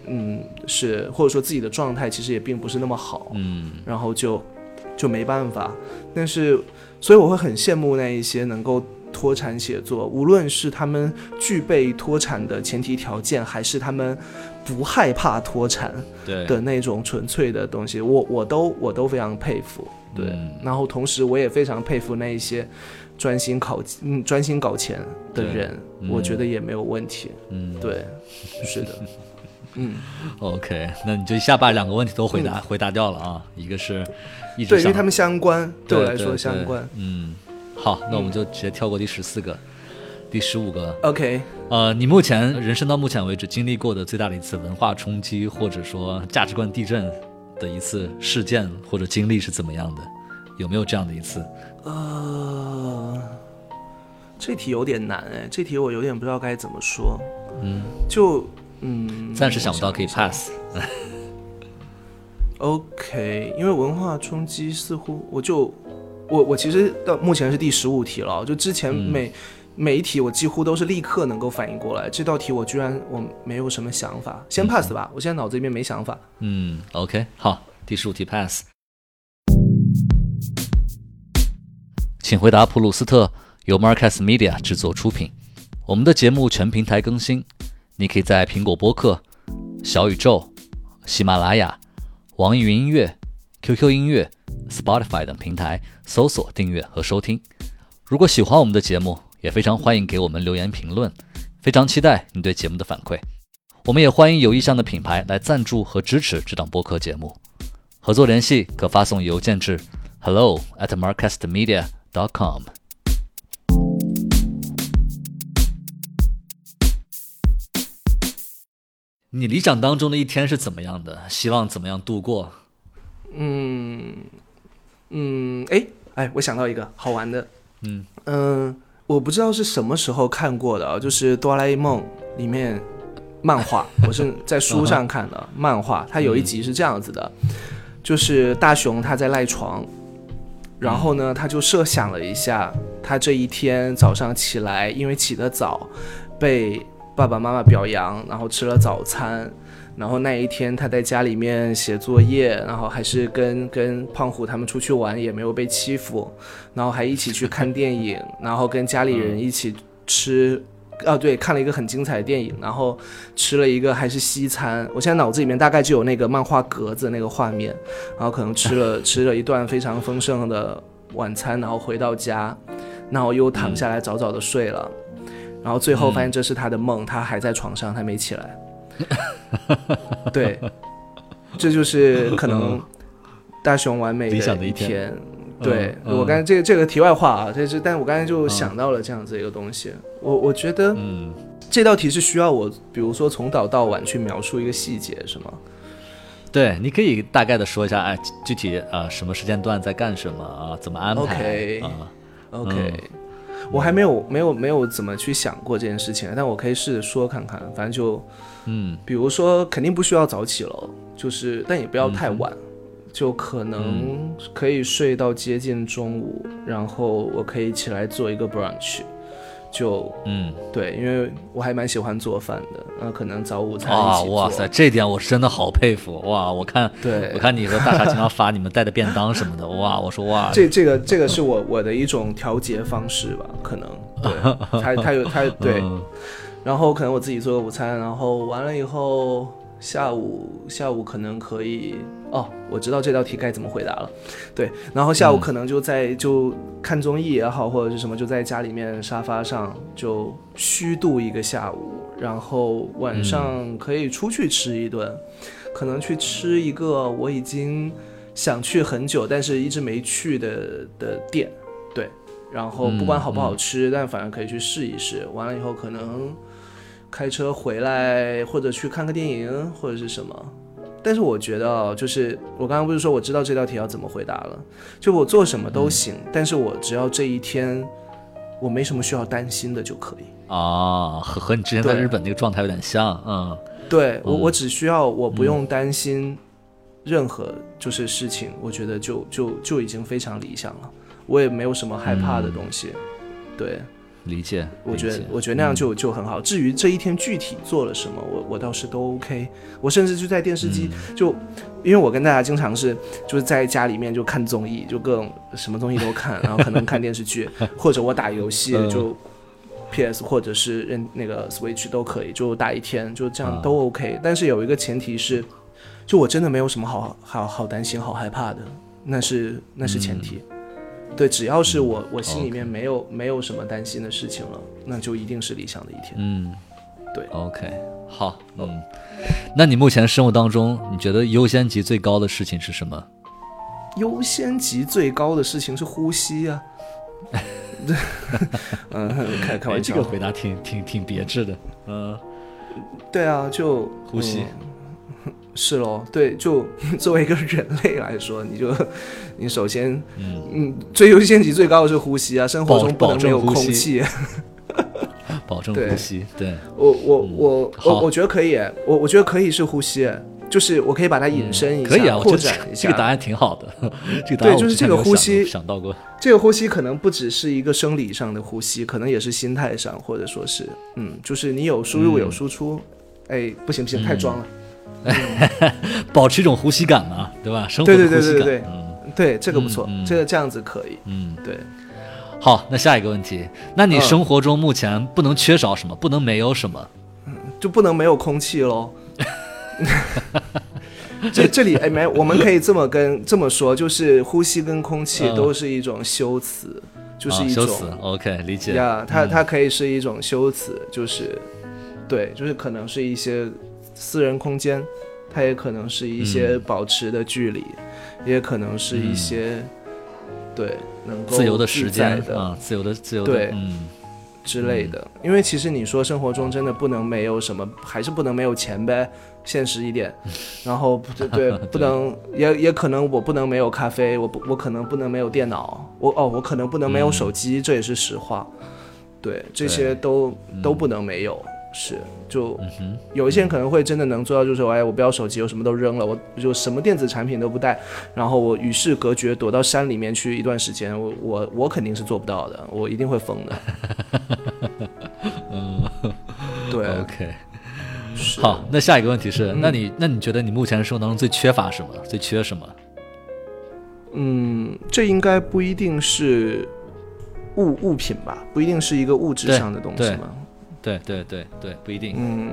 嗯，是或者说自己的状态其实也并不是那么好， 嗯， 然后就就没办法。但是，所以我会很羡慕那一些能够脱产写作，无论是他们具备脱产的前提条件，还是他们不害怕脱产的那种纯粹的东西，我我都我都非常佩服。对、嗯，然后同时我也非常佩服那一些专心考嗯专心搞钱的人，嗯、我觉得也没有问题。嗯，对，是的。嗯 ，OK， 那你就一下把两个问题都回答、嗯、回答掉了啊，一个是一直对，因为他们相关，对我来说相关。 嗯，好，那我们就直接跳过第十四个、嗯、第十五个。 OK， 呃，你目前人生到目前为止经历过的最大的一次文化冲击，或者说价值观地震的一次事件或者经历是怎么样的？有没有这样的一次？ 呃，这题有点难哎，这题我有点不知道该怎么说。 嗯， 就。嗯， 暂时想不到可以 pass。 OK， 因为文化冲击似乎我就我我其实到目前是第十五题了，就之前每、嗯、每一题我几乎都是立刻能够反应过来，这道题我居然我没有什么想法，先 pass 吧，嗯、我现在脑子里面没想法。 嗯 ，OK， 好，第十五题 pass。请回答普鲁斯特由 Marcus Media 制作出品，我们的节目全平台更新。你可以在苹果播客、小宇宙、喜马拉雅、网易云音乐、Q Q 音乐、Spotify 等平台搜索、订阅和收听。如果喜欢我们的节目，也非常欢迎给我们留言评论，非常期待你对节目的反馈。我们也欢迎有意向的品牌来赞助和支持这档播客节目。合作联系可发送邮件至 hello at marcastmedia dot com。你理想当中的一天是怎么样的？希望怎么样度过？ 嗯嗯，哎哎，我想到一个好玩的， 嗯嗯、呃，我不知道是什么时候看过的，就是《哆啦 A 梦》里面漫画，我是在书上看的漫画，它有一集是这样子的，就是大雄他在赖床，然后呢，他就设想了一下，他这一天早上起来，因为起得早，被爸爸妈妈表扬，然后吃了早餐，然后那一天他在家里面写作业，然后还是跟跟胖虎他们出去玩，也没有被欺负，然后还一起去看电影，然后跟家里人一起吃，哦对，看了一个很精彩的电影，然后吃了一个还是西餐，我现在脑子里面大概就有那个漫画格子那个画面，然后可能吃了吃了一段非常丰盛的晚餐，然后回到家，然后又躺下来早早的睡了。然后最后发现这是他的梦、嗯、他还在床上，他没起来。对，这就是可能大雄完美的一天。 一天对、 嗯、 我刚才这个这个题外话啊，这是但我刚才就想到了这样子一个东西。嗯、我我觉得这道题是需要我比如说从早到晚去描述一个细节是吗？ 对，你可以大概的说一下，哎，具体啊、呃、什么时间段在干什么啊，怎么安排 OK、 啊、 OK、 嗯我还没有没有没有怎么去想过这件事情，但我可以试着说看看，反正就， 嗯， 比如说肯定不需要早起了，就是但也不要太晚，嗯、就可能可以睡到接近中午，然后我可以起来做一个 brunch， 就嗯对，因为我还蛮喜欢做饭的，那可能早午餐一起做。 哇塞，这点我真的好佩服哇！我看对， 我看你和大侠经常发你们带的便当什么的，哇！我说哇， 这这个这个是我我的一种调节方式吧，可能对，他他有他对，然后可能我自己做个午餐，然后完了以后下午下午可能可以哦，我知道这道题该怎么回答了，对，然后下午可能就在、嗯、就看综艺也好，或者是什么，就在家里面沙发上就虚度一个下午，然后晚上可以出去吃一顿、嗯、可能去吃一个我已经想去很久但是一直没去的的店，对，然后不管好不好吃、嗯嗯、但反正可以去试一试，完了以后可能开车回来或者去看个电影或者是什么。但是我觉得就是我刚刚不是说我知道这道题要怎么回答了，就我做什么都行、嗯、但是我只要这一天我没什么需要担心的就可以啊，和和你之前在日本那个状态有点像。嗯， 对，我我只需要我不用担心任何就是事情、嗯、我觉得就就就已经非常理想了，我也没有什么害怕的东西、嗯、对理解。 我觉得理解我觉得那样就、嗯、就很好。至于这一天具体做了什么，我我倒是都 OK。我甚至就在电视机、嗯、就。因为我跟大家经常是就是在家里面就看综艺，就各种什么综艺都看，然后可能看电视剧，或者我打游戏就 P S 或者是那个 Switch 都可以，就打一天，就这样都 OK。但是有一个前提是，就我真的没有什么好好好担心、好害怕的，那是那是前提。嗯、对，只要是我我心里面没有、okay. 没有什么担心的事情了，那就一定是理想的一天。 嗯， 对 ，OK， 好，嗯。那你目前生活当中你觉得优先级最高的事情是什么？ 优先级最高的事情是呼吸啊。嗯，开开玩笑， 这个回答挺挺挺别致的。嗯， 对啊，就呼吸、 嗯、是咯，对，就作为一个人类来说，你就你首先嗯嗯最优先级最高的是呼吸啊，生活中不能没有空气。 保证呼吸，对, 对我我我、嗯、我我觉得可以，我我觉得可以是呼吸，就是我可以把它引申一下， 嗯、可以啊， 扩展一下。 这个答案挺好的，这个答案对，就是这个呼吸想到过， 这个呼吸可能不只是一个生理上的呼吸，可能也是心态上，或者说是，嗯，就是你有输入有输出，嗯、哎，不行不行，太装了， 嗯嗯、保持一种呼吸感嘛，对吧？生活的呼吸感， 对对对对对， 嗯， 对，这个不错， 嗯嗯、 这个这样子可以， 嗯， 对。 好，那下一个问题，那你生活中目前不能缺少什么，嗯、不能没有什么？ 就不能没有空气咯。这这里哎没，我们可以这么跟这么说，就是呼吸跟空气都是一种修辞，嗯、就是一种、 哦、修辞 ，OK， 理解呀，它它可以是一种修辞，就是对，就是可能是一些私人空间，它也可能是一些保持的距离，嗯、也可能是一些、嗯、对能够自由的时间的、 啊，自由的自由的对。 嗯之类的，因为其实你说生活中真的不能没有什么，还是不能没有钱呗，现实一点。然后对对，不能也也可能我不能没有咖啡，我不我可能不能没有电脑，我哦我可能不能没有手机，嗯、这也是实话。对，这些都都不能没有，是就、 嗯、 有一些人可能会真的能做到，就是哎我不要手机，我什么都扔了，我就什么电子产品都不带，然后我与世隔绝，躲到山里面去一段时间，我我我肯定是做不到的，我一定会疯的。 嗯， 对 ，OK， 好，那下一个问题是，嗯、那你那你觉得你目前生活当中最缺乏什么？最缺什么？ 嗯，这应该不一定是物物品吧，不一定是一个物质上的东西吗？ 对对对 对, 对，不一定。 嗯，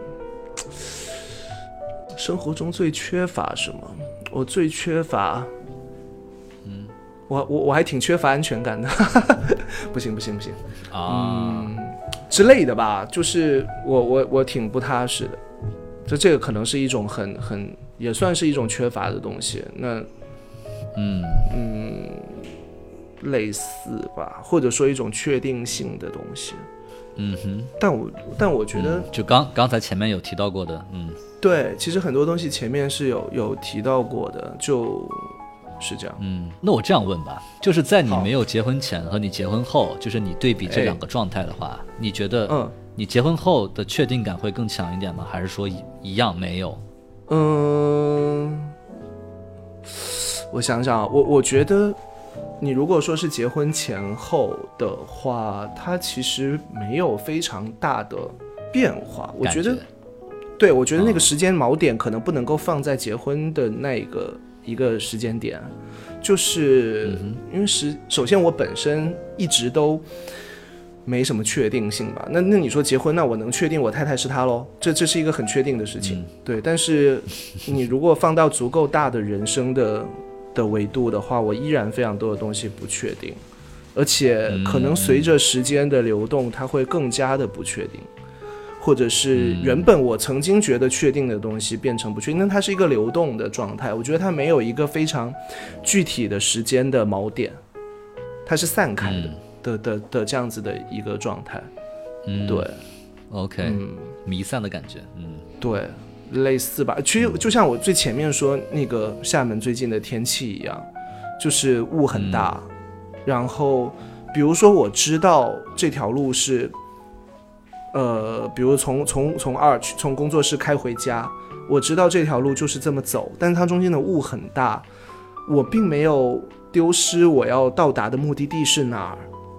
生活中最缺乏什么？我最缺乏， 嗯， 我我我还挺缺乏安全感的，不行不行不行啊、 嗯，之类的吧，就是我我我挺不踏实的，就这个可能是一种很很也算是一种缺乏的东西。那嗯嗯，类似吧，或者说一种确定性的东西。 嗯哼， 但我但我觉得、嗯、 就刚刚才前面有提到过的，嗯， 对，其实很多东西前面是有有提到过的，就是这样。 嗯，那我这样问吧，就是在你没有结婚前和你结婚后，就是你对比这两个状态的话，你觉得嗯，你结婚后的确定感会更强一点吗？还是说一样没有？ 嗯，我想想，我我觉得。你如果说是结婚前后的话，它其实没有非常大的变化。我觉得，对，我觉得那个时间锚点可能不能够放在结婚的那个一个时间点，就是因为实首先我本身一直都没什么确定性吧。那那你说结婚，那我能确定我太太是她咯，这这是一个很确定的事情，嗯、对。但是你如果放到足够大的人生的。的维度的话，我依然非常多的东西不确定，而且可能随着时间的流动，它会更加的不确定，或者是原本我曾经觉得确定的东西变成不确定，那它是一个流动的状态。我觉得它没有一个非常具体的时间的锚点，它是散开的、嗯、的的的这样子的一个状态。 嗯， 对 ，OK，嗯，弥散的感觉，嗯， 对。类似吧，其实就像我最前面说那个厦门最近的天气一样，就是雾很大、嗯、然后比如说我知道这条路是呃，比如从从从二从工作室开回家，我知道这条路就是这么走，但是它中间的雾很大，我并没有丢失我要到达的目的地是哪儿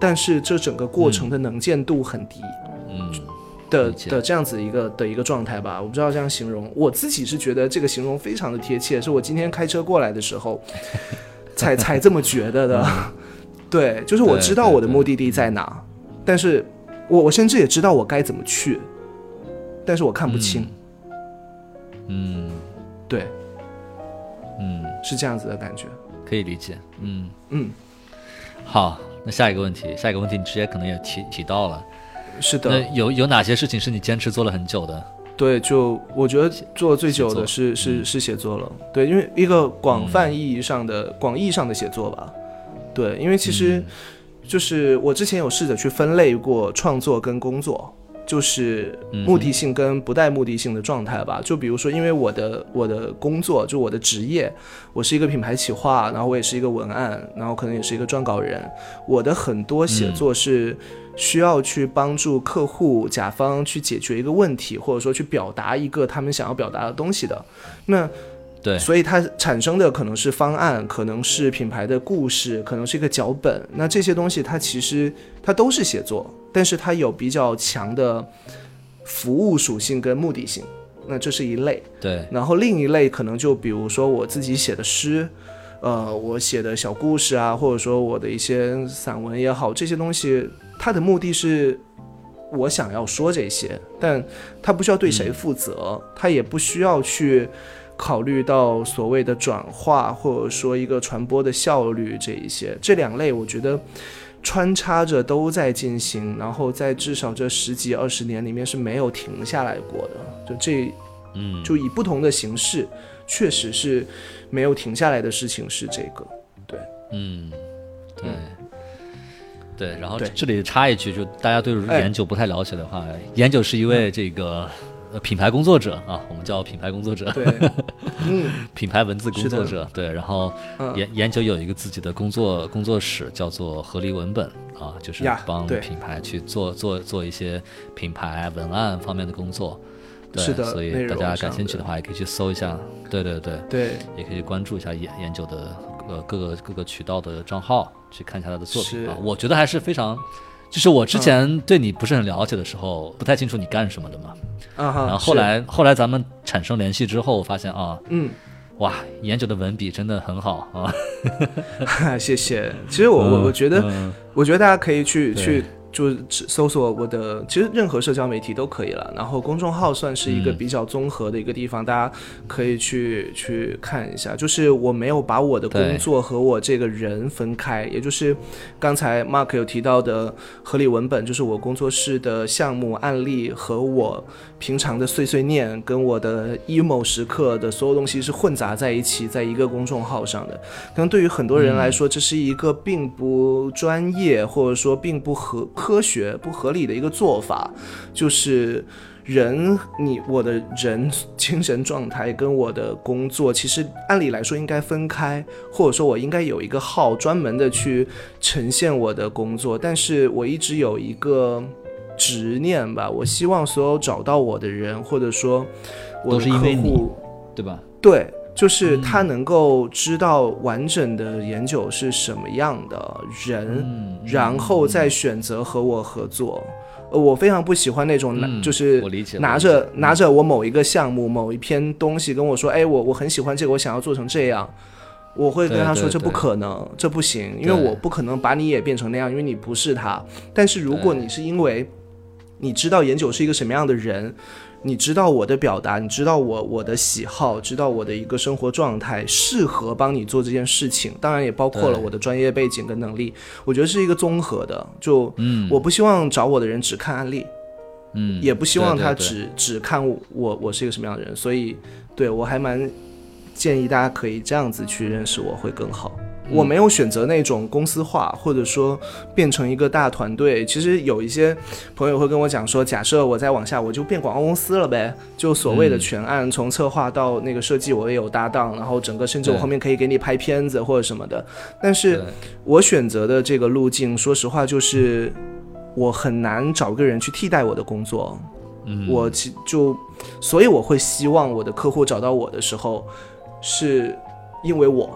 但是这整个过程的能见度很低， 嗯的的这样子一个的一个状态吧，我不知道这样形容，我自己是觉得这个形容非常的贴切，是我今天开车过来的时候才才这么觉得的。对，就是我知道我的目的地在哪，但是我我甚至也知道我该怎么去，但是我看不清。 嗯， 对， 嗯， 是这样子的感觉， 可以理解。嗯嗯， 好，那下一个问题，下一个问题你直接可能也提提到了。 是的， 那有有哪些事情是你坚持做了很久的？ 对，就我觉得做最久的是是、嗯、是写作了。对，因为一个广泛意义上的、嗯、广义上的写作吧。对，因为其实就是我之前有试着去分类过创作跟工作，就是目的性跟不带目的性的状态吧。就比如说，因为我的我的工作，就我的职业，我是一个品牌企划，然后我也是一个文案，然后可能也是一个撰稿人。我的很多写作是需要去帮助客户甲方去解决一个问题，或者说去表达一个他们想要表达的东西的。那对， 所以它产生的可能是方案，可能是品牌的故事，可能是一个脚本。那这些东西它其实它都是写作，但是它有比较强的服务属性跟目的性。那这是一类。 对， 然后另一类可能就比如说我自己写的诗，呃，我写的小故事啊，或者说我的一些散文也好，这些东西它的目的是我想要说这些，但它不需要对谁负责，嗯、它也不需要去考虑到所谓的转化或者说一个传播的效率，这一些这两类我觉得穿插着都在进行，然后在至少这十几二十年里面是没有停下来过的，就这嗯， 就以不同的形式确实是没有停下来的事情是这个。对， 嗯，对、嗯、对，然后对这里插一句，就大家对研究不太了解的话，哎、研究是一位这个、嗯、品牌工作者啊，我们叫品牌工作者， 对，嗯， 品牌文字工作者，对，然后研、嗯、研究有一个自己的工作工作室，叫做合力文本啊，就是帮品牌去做做做一些品牌文案方面的工作。对， 是的， 所以大家感兴趣的话，也可以去搜一下。对对对对， 也可以关注一下研研究的呃各个各个渠道的账号，去看一下他的作品啊。我觉得还是非常，就是我之前对你不是很了解的时候，嗯、不太清楚你干什么的嘛。 啊然后后来后来咱们产生联系之后，发现啊， 嗯， 哇，研究的文笔真的很好啊。谢谢。其实我我、嗯、我觉得、嗯，我觉得大家可以去去。就搜索我的，其实任何社交媒体都可以了，然后公众号算是一个比较综合的一个地方，嗯、大家可以去去看一下。就是我没有把我的工作和我这个人分开，也就是刚才 Mark 有提到的合理文本，就是我工作室的项目案例和我平常的碎碎念跟我的 emo 时刻的所有东西是混杂在一起，在一个公众号上的。可能对于很多人来说，这是一个并不专业或者说并不合科学不合理的一个做法，就是人你我的人精神状态跟我的工作其实按理来说应该分开，或者说我应该有一个号专门的去呈现我的工作，但是我一直有一个执念吧，我希望所有找到我的人或者说我的客户，都是因为你， 对吧？对， 就是他能够知道完整的研究是什么样的人、嗯、然后再选择和我合作。我非常不喜欢那种、嗯、就是拿着拿着我某一个项目某一篇东西跟我说，哎，我我很喜欢这个，我想要做成这样，我会跟他说这不可能，这不行，因为我不可能把你也变成那样，因为你不是他。但是如果你是因为你知道研究是一个什么样的人，你知道我的表达，你知道我我的喜好，知道我的一个生活状态适合帮你做这件事情，当然也包括了我的专业背景跟能力，我觉得是一个综合的。就、嗯、我不希望找我的人只看案例，嗯，也不希望他只对对对只看我我是一个什么样的人，所以对我还蛮建议大家可以这样子去认识我会更好。我没有选择那种公司化或者说变成一个大团队，其实有一些朋友会跟我讲说，假设我再往下我就变广告公司了呗，就所谓的全案、嗯、从策划到那个设计我也有搭档，然后整个甚至我后面可以给你拍片子或者什么的。但是我选择的这个路径说实话就是我很难找个人去替代我的工作，嗯，我就所以我会希望我的客户找到我的时候是因为我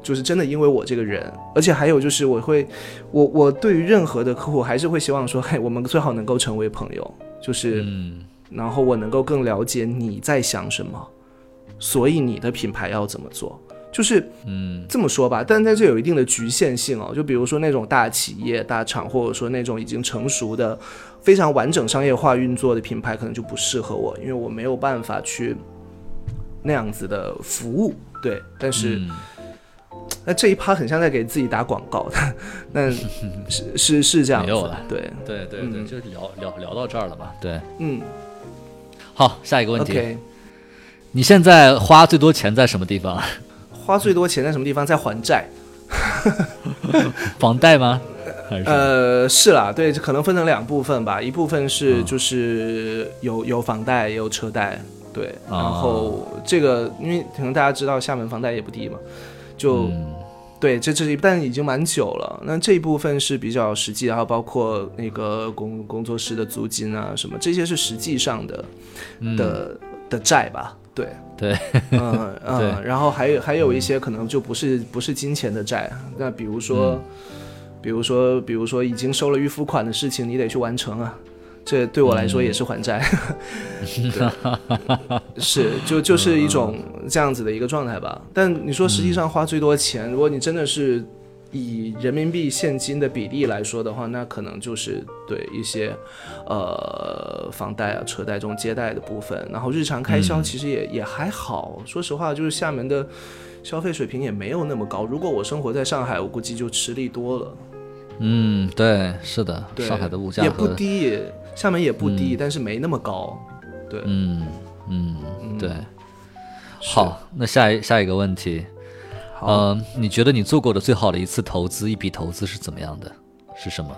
就是真的因为我这个人，而且还有就是我会，我我对于任何的客户还是会希望说，嘿，我们最好能够成为朋友，就是，嗯、然后我能够更了解你在想什么，所以你的品牌要怎么做。就是嗯这么说吧，但在这有一定的局限性哦。就比如说那种大企业大厂，或者说那种已经成熟的非常完整商业化运作的品牌，可能就不适合我，因为我没有办法去那样子的服务。对，但是、嗯、那这一趴很像在给自己打广告的，但是是是这样子， 没有了。 对对对对、嗯，就聊聊聊到这儿了吧？对， 嗯。 好，下一个问题。 Okay. 你现在花最多钱在什么地方？ 花最多钱在什么地方？在还债。 房贷吗？ 呃，是啦，对，可能分成两部分吧，一部分是就是有有房贷，也有车贷，对，然后这个因为可能大家知道厦门房贷也不低嘛，就、嗯、对，这这是但已经蛮久了。那这一部分是比较实际，然后包括那个工工作室的租金啊什么，这些是实际上的、嗯、的的债吧。对对， 嗯嗯，然后还有还有一些可能就不是不是金钱的债，那比如说、嗯，比如说比如说已经收了预付款的事情，你得去完成啊，这对我来说也是还债，嗯、是就就是一种这样子的一个状态吧。但你说实际上花最多钱，如果你真的是以人民币现金的比例来说的话，那可能就是对一些呃房贷啊、车贷这种接贷的部分，然后日常开销其实也、嗯、也还好。说实话，就是厦门的消费水平也没有那么高。如果我生活在上海，我估计就吃力多了。 嗯，对，是的，上海的物价也不低，厦门也不低、嗯，但是没那么高。对， 嗯嗯，对。好，那下一下一个问题。呃，你觉得你做过的最好的一次投资，一笔投资是怎么样的？是什么？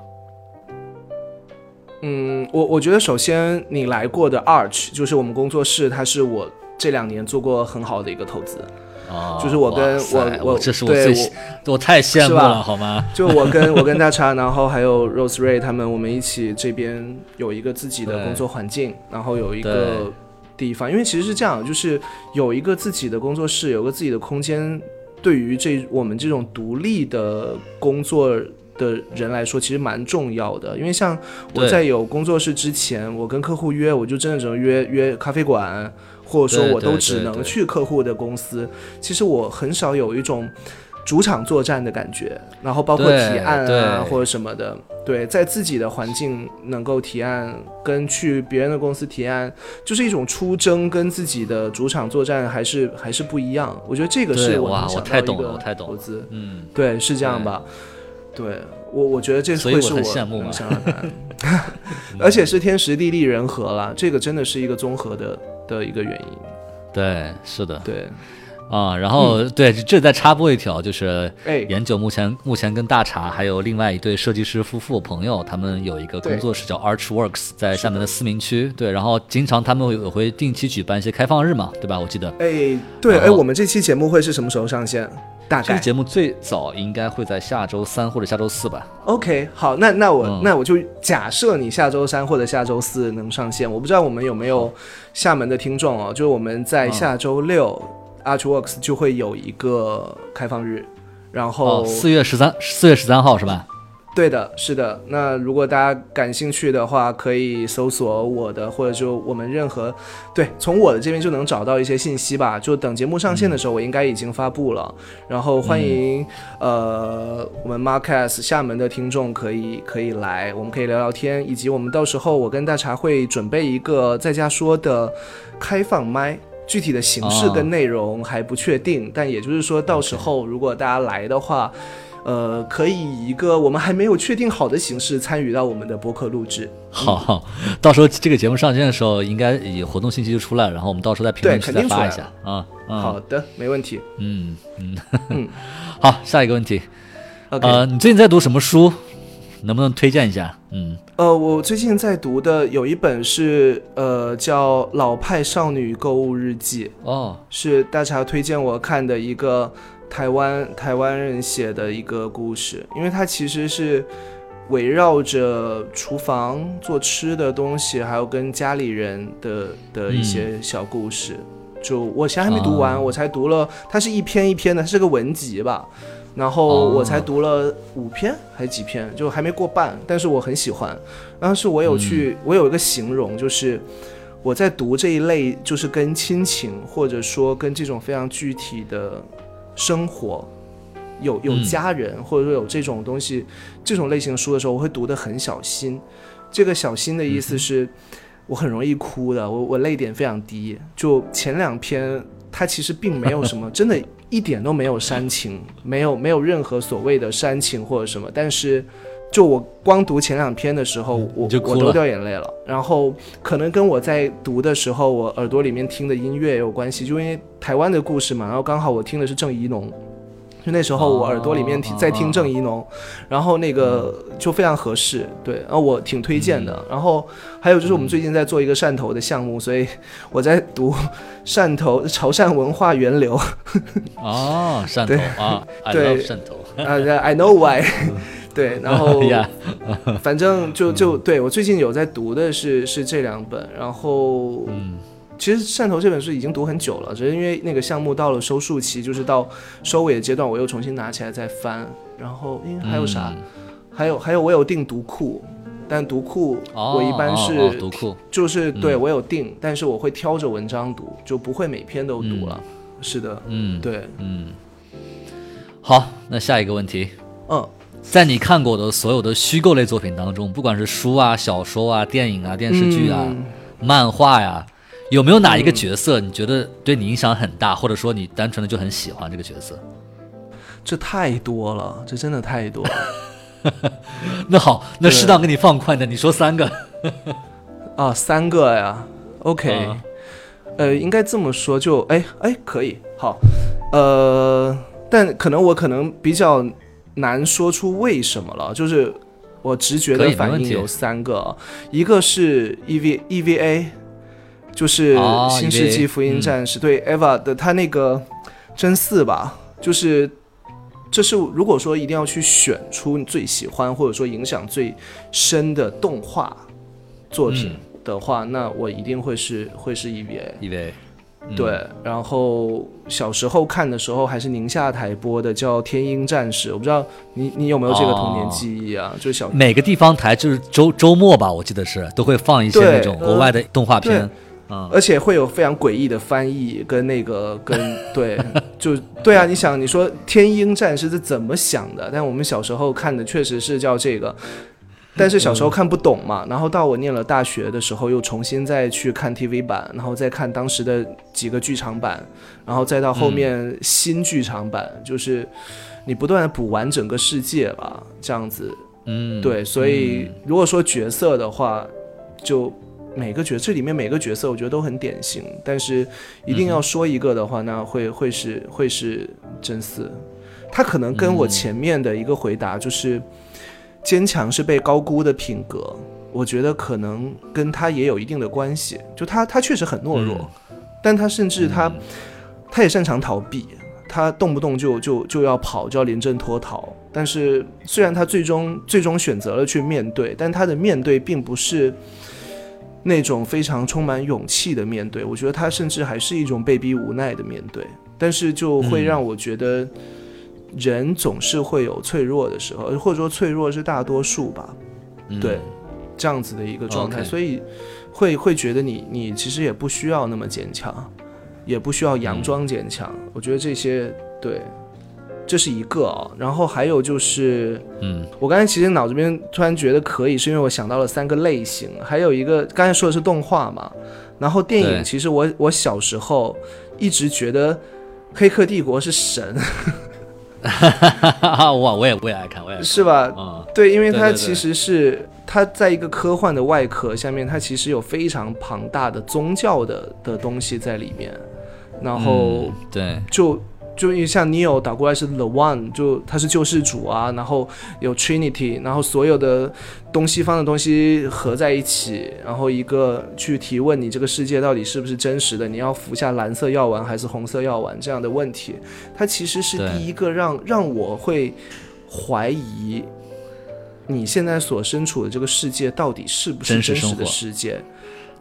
嗯，我我觉得首先你来过的 Arch 就是我们工作室，它是我这两年做过很好的一个投资。 哦， 就是我跟我我这是我最我, 我太羡慕了，好吗？ 就我跟我跟大茶，然后还有 Rose Ray 他们，我们一起这边有一个自己的工作环境，然后有一个地方，因为其实是这样，就是有一个自己的工作室，有个自己的空间。对于这我们这种独立的工作的人来说，其实蛮重要的。因为像我在有工作室之前，我跟客户约，我就真的只能约约咖啡馆，或者说我都只能去客户的公司。对对对对，其实我很少有一种主场作战的感觉，然后包括提案啊或者什么的，对，在自己的环境能够提案，跟去别人的公司提案，就是一种出征，跟自己的主场作战还是还是不一样。我觉得这个是我能想到一个投资，嗯，对，是这样吧？对, 对我我觉得这会是我能想到的答案，而且是天时地利人和啦，这个真的是一个综合的的一个原因。 对，是的， 对。 啊，然后、嗯、对，这再插播一条，就是研究目前目前跟大茶还有另外一对设计师夫妇朋友，他们有一个工作室叫 Archworks， 在厦门的思明区。对，然后经常他们也会定期举办一些开放日嘛，对吧？我记得。 哎，对，哎，我们这期节目会是什么时候上线？大概这期节目最早应该会在下周三或者下周四吧。 OK， 好，那那我、嗯、那我就假设你下周三或者下周四能上线。我不知道我们有没有厦门的听众哦，就是我们在下周六。嗯Archworks 就会有一个开放日，然后四、哦、月十三，四月十三号是吧？ 对的，是的。那如果大家感兴趣的话，可以搜索我的，或者就我们任何，对，从我的这边就能找到一些信息吧。就等节目上线的时候，我应该已经发布了。嗯、然后欢迎、嗯、呃我们 Marcus 厦门的听众可以可以来，我们可以聊聊天，以及我们到时候我跟大茶会准备一个在家说的开放麦。具体的形式跟内容还不确定、哦、但也就是说到时候如果大家来的话、okay. 呃，可以以一个我们还没有确定好的形式参与到我们的播客录制。 好、嗯、到时候这个节目上线的时候应该以活动信息就出来，然后我们到时候在评论区再发一下啊、嗯。 好的，没问题。 嗯嗯嗯，好，下一个问题、 okay. 呃，你最近在读什么书？能不能推荐一下？嗯， 呃，我最近在读的有一本是呃叫《老派少女购物日记》 哦， 是大茶推荐我看的一个台湾台湾人写的一个故事，因为它其实是围绕着厨房做吃的东西，还有跟家里人的的一些小故事。 就我现在还没读完， 哦、 我才读了，它是一篇一篇的，它是个文集吧，然后我才读了五篇还是几篇，就还没过半，但是我很喜欢。当时我有去、嗯、我有一个形容，就是我在读这一类就是跟亲情或者说跟这种非常具体的生活有有家人、嗯、或者说有这种东西这种类型的书的时候，我会读得很小心。这个小心的意思是、嗯、我很容易哭的，我我泪点非常低。就前两篇它其实并没有什么真的一点都没有煽情，没有没有任何所谓的煽情或者什么，但是就我光读前两篇的时候、嗯、我我都掉眼泪了。然后可能跟我在读的时候我耳朵里面听的音乐也有关系，就因为台湾的故事嘛，然后刚好我听的是郑宜农，就那时候我耳朵里面听、哦、在听郑宜农、哦、然后那个就非常合适，对，然后我挺推荐的、嗯、然后还有就是我们最近在做一个汕头的项目，所以我在读汕头潮汕文化源流哦，汕头啊 I love 汕头 uh, I know why 对，然后反正就就对我最近有在读的是是这两本，然后嗯其实汕头这本书已经读很久了，只是因为那个项目到了收束期，就是到收尾的阶段，我又重新拿起来再翻。然后，因为还有啥？嗯、还有还有，我有订读库，但读库我一般是、 哦哦、读库， 就是对、嗯、我有订，但是我会挑着文章读，就不会每篇都读了。嗯、是的， 嗯， 对， 嗯。好，那下一个问题， 嗯， 在你看过的所有的虚构类作品当中，不管是书啊、小说啊、电影啊、电视剧啊、嗯、漫画呀。有没有哪一个角色你觉得对你影响很大、嗯、或者说你单纯的就很喜欢这个角色？ 这太多了，这真的太多了那好，那适当给你放宽的，你说三个啊，三个呀 OK、啊、呃，应该这么说就哎哎可以好，呃，但可能我可能比较难说出为什么了，就是我直觉的反应有三个，一个是 E V E V A，就是新世纪福音战士、哦、对 Eva 的他那个真嗣吧，就是这是如果说一定要去选出你最喜欢或者说影响最深的动画作品的话、嗯、那我一定会是会是 E V A E V A、嗯、 对，然后小时候看的时候还是宁夏台播的叫天鹰战士，我不知道你你有没有这个童年记忆啊、哦、就是小每个地方台就是周周末吧，我记得是都会放一些那种国外的动画片、呃嗯、而且会有非常诡异的翻译跟那个跟对就对啊，你想你说天鹰战士是怎么想的，但我们小时候看的确实是叫这个，但是小时候看不懂嘛，然后到我念了大学的时候又重新再去看 T V 版，然后再看当时的几个剧场版，然后再到后面新剧场版、嗯、就是你不断的补完整个世界吧，这样子。 嗯， 对，所以如果说角色的话，就每个角色这里面每个角色我觉得都很典型，但是一定要说一个的话，那会会是会是真嗣。他可能跟我前面的一个回答就是坚强是被高估的品格，我觉得可能跟他也有一定的关系。就他他确实很懦弱、嗯、但他甚至他、嗯、他也擅长逃避，他动不动就就就要跑，就要临阵脱逃。但是虽然他最终最终选择了去面对，但他的面对并不是那种非常充满勇气的面对，我觉得他甚至还是一种被逼无奈的面对。但是就会让我觉得人总是会有脆弱的时候、嗯、或者说脆弱是大多数吧、嗯、对，这样子的一个状态、okay. 所以会会觉得你你其实也不需要那么坚强，也不需要佯装坚强、嗯、我觉得这些对，这是一个啊、哦。然后还有就是嗯，我刚才其实脑子边突然觉得可以，是因为我想到了三个类型，还有一个刚才说的是动画嘛，然后电影其实我我小时候一直觉得黑客帝国是神哇，我也我也爱看，我也爱看是吧、嗯、对，因为它其实是它在一个科幻的外壳下面，它其实有非常庞大的宗教的的东西在里面，然后、 嗯、对， 就就像 Neo 打过来是 The One， 就他是救世主啊，然后有 Trinity， 然后所有的东西方的东西合在一起，然后一个去提问你这个世界到底是不是真实的，你要服下蓝色药丸还是红色药丸这样的问题，它其实是第一个让让我会怀疑你现在所身处的这个世界到底是不是真实的世界。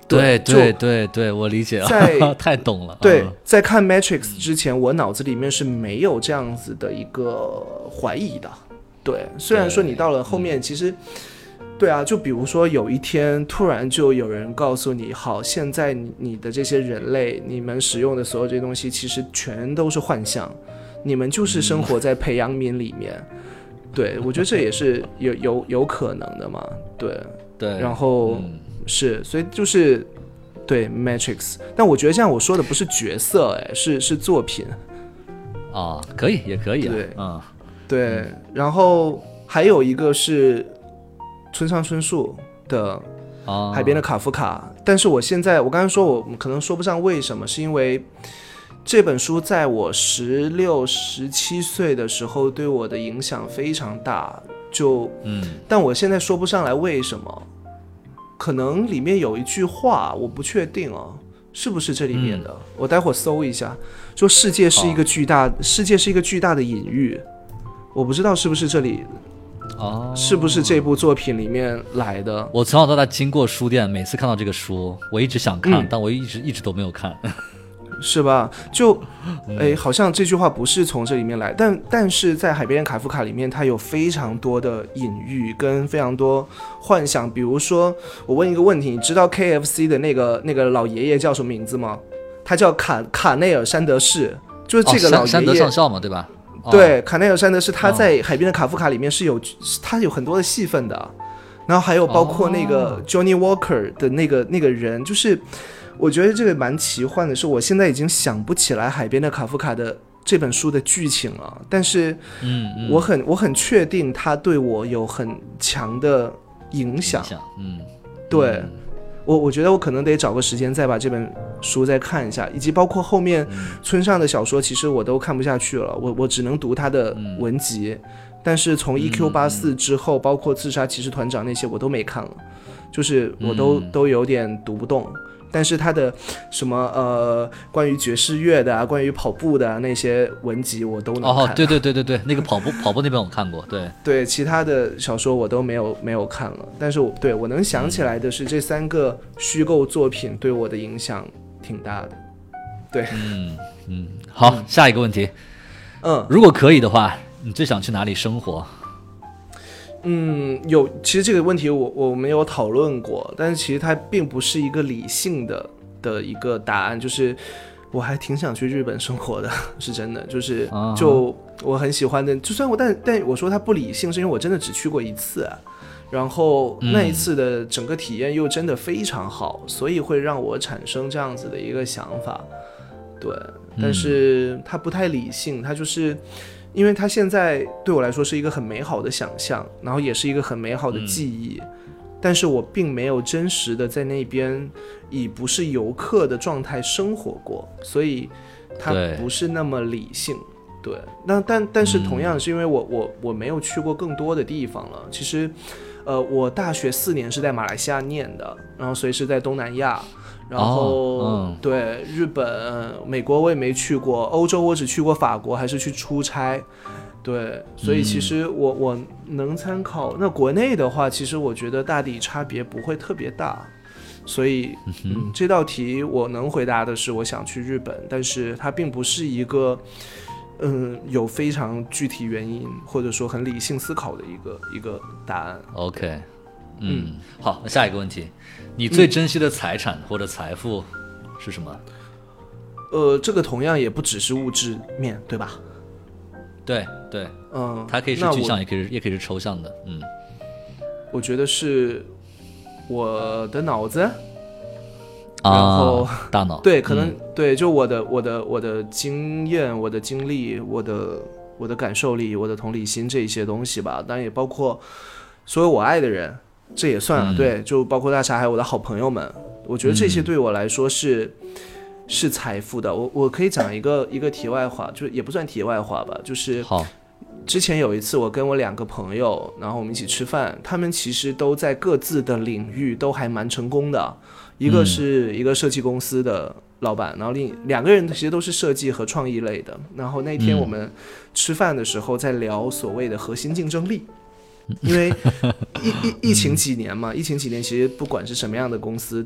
对对对对，我理解了，太懂了。 对， 嗯、 在看 Matrix 之前，我脑子里面是没有这样子的一个怀疑的。对，虽然说你到了后面，其实。对啊，就比如说有一天突然就有人告诉你，好，现在你的这些人类，你们使用的所有这些东西，其实全都是幻象，你们就是生活在培养皿里面。嗯、对，我觉得这也是有有有可能的嘛。对对， 然后、嗯、是，所以就是对 Matrix， 但我觉得这样我说的不是角色，哎，是是作品。 啊，可以也可以啊。 对， 嗯， 对，然后还有一个是。村上春树的海边的卡夫卡、哦、但是我现在我刚才说我可能说不上为什么，是因为这本书在我十六十七岁的时候对我的影响非常大，就嗯，但我现在说不上来为什么，可能里面有一句话我不确定哦，是不是这里面的、嗯、我待会儿搜一下，就世界是一个巨大、哦、世界是一个巨大的隐喻，我不知道是不是这里哦， 是不是这部作品里面来的？ 我从小到大经过书店，每次看到这个书，我一直想看，嗯、但我一直一直都没有看， 是吧？就，哎，好像这句话不是从这里面来，但但是在《海边的卡夫卡》里面，它有非常多的隐喻跟非常多幻想。比如说，我问一个问题，你知道 K F C 的那个那个老爷爷叫什么名字吗？他叫卡卡内尔山德士，就是这个老爷爷。 哦、山德上校嘛，对吧？ 对，卡内尔山德士他在《海边的卡夫卡》里面是有，他有很多的戏份的，然后还有包括那个 Johnny Walker 的那个、哦、那个人，就是我觉得这个蛮奇幻的，是我现在已经想不起来《海边的卡夫卡》的这本书的剧情了，但是我很、嗯嗯、我很确定他对我有很强的影响，影响嗯，对。嗯我我觉得我可能得找个时间再把这本书再看一下，以及包括后面村上的小说，其实我都看不下去了，我我只能读他的文集，嗯、但是从 E Q 八十四 之后，嗯、包括自杀骑士团长那些我都没看了，就是我都、嗯、都有点读不动。但是他的什么呃，关于爵士乐的啊，关于跑步的啊那些文集我都能看。 哦，对对对对对，那个跑步跑步那边我看过，对对，其他的小说我都没有没有看了。但是我对我能想起来的是，这三个虚构作品对我的影响挺大的。对， 嗯嗯，好，嗯、下一个问题， 嗯， 如果可以的话，你最想去哪里生活？ 嗯，有，其实这个问题我我没有讨论过，但是其实它并不是一个理性的的一个答案，就是我还挺想去日本生活的，是真的，就是就我很喜欢的，就算我但但我说它不理性，是因为我真的只去过一次啊，然后那一次的整个体验又真的非常好，嗯、所以会让我产生这样子的一个想法，对，但是它不太理性，它就是。因为它现在对我来说是一个很美好的想象，然后也是一个很美好的记忆，嗯、但是我并没有真实的在那边以不是游客的状态生活过，所以它不是那么理性。对，那但但是同样是因为我、嗯、我我没有去过更多的地方了。其实，呃，我大学四年是在马来西亚念的，然后所以是在东南亚。然后、哦嗯、对日本、美国我也没去过，欧洲我只去过法国，还是去出差。对，所以其实我、嗯、我能参考。那国内的话，其实我觉得大抵差别不会特别大。所以，嗯，这道题我能回答的是，我想去日本，但是它并不是一个，嗯，有非常具体原因或者说很理性思考的一个一个答案。 OK， 嗯，嗯好，那下一个问题。你最珍惜的财产或者财富是什么？ 呃，这个同样也不只是物质面，对吧？ 对对， 嗯， 它可以是具象，也可以也可以是抽象的。嗯， 我觉得是我的脑子， 啊、 然后大脑， 对，可能、 嗯、 对，就我的我的我的经验、我的经历、我的我的感受力、我的同理心这一些东西吧，当然也包括所有我爱的人。这也算了、嗯，对，就包括大茶还有我的好朋友们，我觉得这些对我来说是、嗯、是财富的。我我可以讲一个一个题外话，就也不算题外话吧，就是好。 之前有一次我跟我两个朋友，然后我们一起吃饭，他们其实都在各自的领域都还蛮成功的，一个是一个设计公司的老板，然后另两个人其实都是设计和创意类的。然后那天我们吃饭的时候在聊所谓的核心竞争力。因为疫疫疫情几年嘛，疫情几年其实不管是什么样的公司都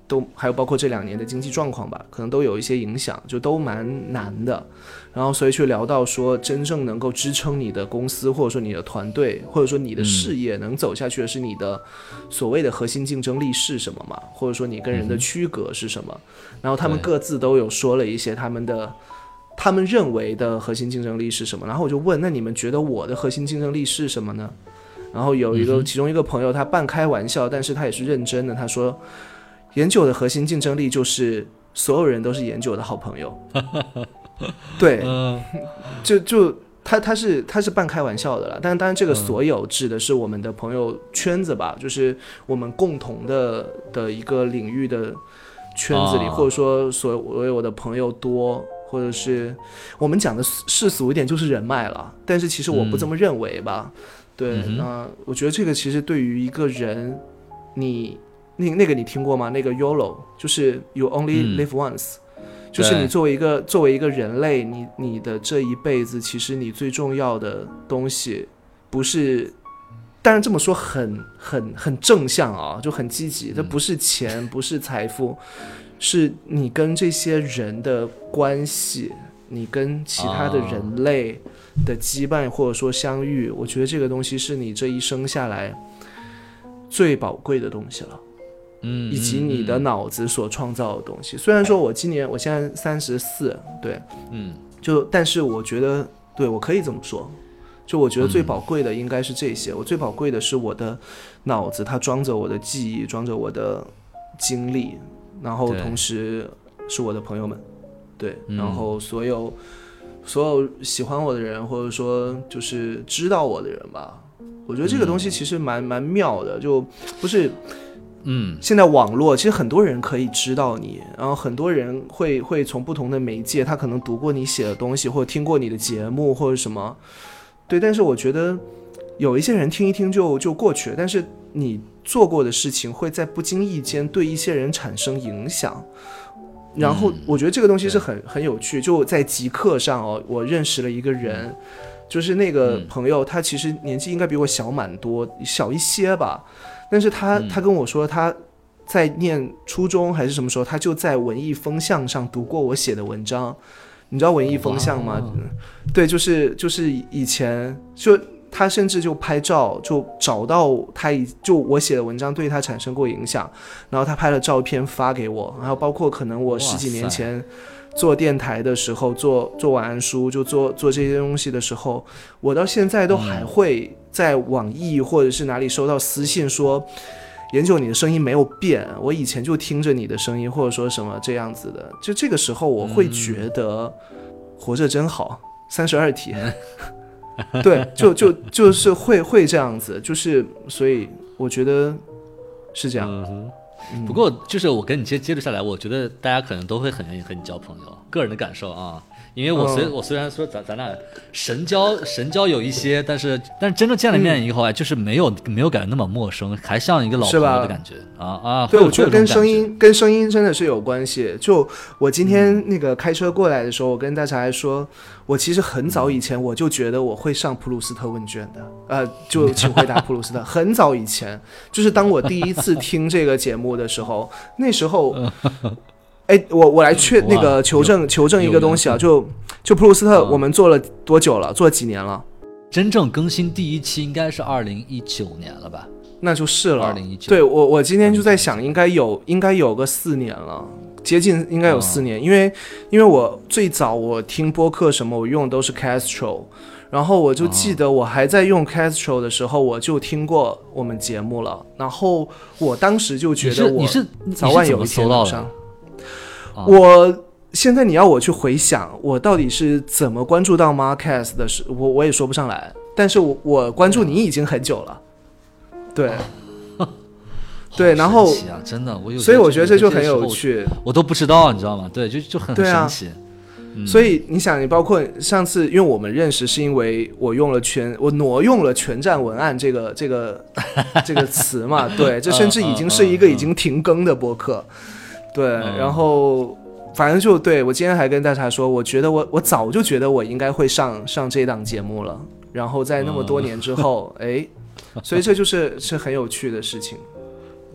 都还有包括这两年的经济状况吧，可能都有一些影响，就都蛮难的。然后所以去聊到说，真正能够支撑你的公司或者说你的团队或者说你的事业能走下去的是你的所谓的核心竞争力是什么嘛，或者说你跟人的区隔是什么。然后他们各自都有说了一些他们的他们认为的核心竞争力是什么。然后我就问，那你们觉得我的核心竞争力是什么呢？然后有一个其中一个朋友他半开玩笑，但是他也是认真的，他说研究的核心竞争力就是所有人都是研究的好朋友。对，就就他他是他是半开玩笑的啦，但当然这个所有指的是我们的朋友圈子吧，就是我们共同的的一个领域的圈子里，或者说所有的朋友多，或者是我们讲的世俗一点就是人脉了，但是其实我不这么认为吧。对，那我觉得这个其实对于一个人，你那那个你听过吗？那个 Y O L O 就是 You Only Live Once。就是你作为一个作为一个人类，你你的这一辈子，其实你最重要的东西，不是，当然这么说很很很正向啊，就很积极。这不是钱，不是财富，是你跟这些人的关系，你跟其他的人类的羁绊或者说相遇，我觉得这个东西是你这一生下来最宝贵的东西了。 嗯， 以及你的脑子所创造的东西。虽然说我今年我现在三十四，对， 嗯， 就但是我觉得，对我可以这么说，就我觉得最宝贵的应该是这些。我最宝贵的是我的脑子，它装着我的记忆，装着我的经历，然后同时是我的朋友们，对，然后所有所有喜欢我的人，或者说就是知道我的人吧。我觉得这个东西其实蛮蛮妙的，就不是。 嗯， 现在网络其实很多人可以知道你，然后很多人会会从不同的媒介，他可能读过你写的东西，或者听过你的节目，或者什么，对。但是我觉得有一些人听一听就就过去了，但是你做过的事情会在不经意间对一些人产生影响。然后我觉得这个东西是很很有趣。就在极客上哦，我认识了一个人，就是那个朋友，他其实年纪应该比我小蛮多，小一些吧。但是他他跟我说，他在念初中还是什么时候，他就在文艺风向上读过我写的文章。你知道文艺风向吗？对，就是就是以前就他甚至就拍照，就找到他就我写的文章对他产生过影响，然后他拍了照片发给我，然后包括可能我十几年前做电台的时候，做做晚安书，就做做这些东西的时候，我到现在都还会在网易或者是哪里收到私信说，研究你的声音没有变，我以前就听着你的声音，或者说什么这样子的。就这个时候我会觉得活着真好，三十二题。对，就就就是会会这样子，就是所以我觉得是这样。 嗯不过就是我跟你接接触下来，我觉得大家可能都会很愿意和你交朋友，个人的感受啊。因为我虽、嗯、我虽然说咱咱俩神交神交有一些，但是但是真正见了面以后啊、嗯，就是没有没有感觉那么陌生，还像一个老朋友的感觉啊啊。 对，我觉得跟声音跟声音真的是有关系。就我今天那个开车过来的时候，我跟大家还说，我其实很早以前我就觉得我会上普鲁斯特问卷的，呃，就请回答普鲁斯特。很早以前，就是当我第一次听这个节目的时候，那时候。哎，我我来确那个求证求证一个东西啊，就就普鲁斯特，我们做了多久了？做了几年了？ 真正更新第一期应该是二零一九年了吧？ 那就是了。 二零一九。 对，我我今天就在想，应该有应该有个四年了，接近应该有四年，因为因为我最早我听播客什么，我用的都是 Castro， 然后我就记得我还在用 Castro 的时候，我就听过我们节目了，然后我当时就觉得我早晚有一天能上。我现在你要我去回想我到底是怎么关注到 Marcast 的，我我也说不上来，但是我我关注你已经很久了，对，对，然后真的，我有， 所以我觉得这就很有趣， 我都不知道，你知道吗？对，就就很神奇。 嗯、所以你想，你包括上次，因为我们认识是因为我用了全，我挪用了全站文案这个这个这个词嘛，对，这甚至已经是一个已经停更的播客。对，然后反正就对我今天还跟大家说，我觉得我我早就觉得我应该会上上这档节目了，然后在那么多年之后，哎，所以这就是是很有趣的事情。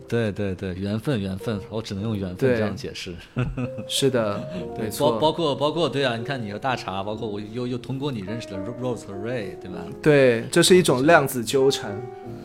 对对对，缘分缘分，我只能用缘分这样解释。 是的，没错。 包包括包括对啊，你看你和大茶，包括我又又通过你认识了 Rose 和 Ray， 对吧？ 对，这是一种量子纠缠。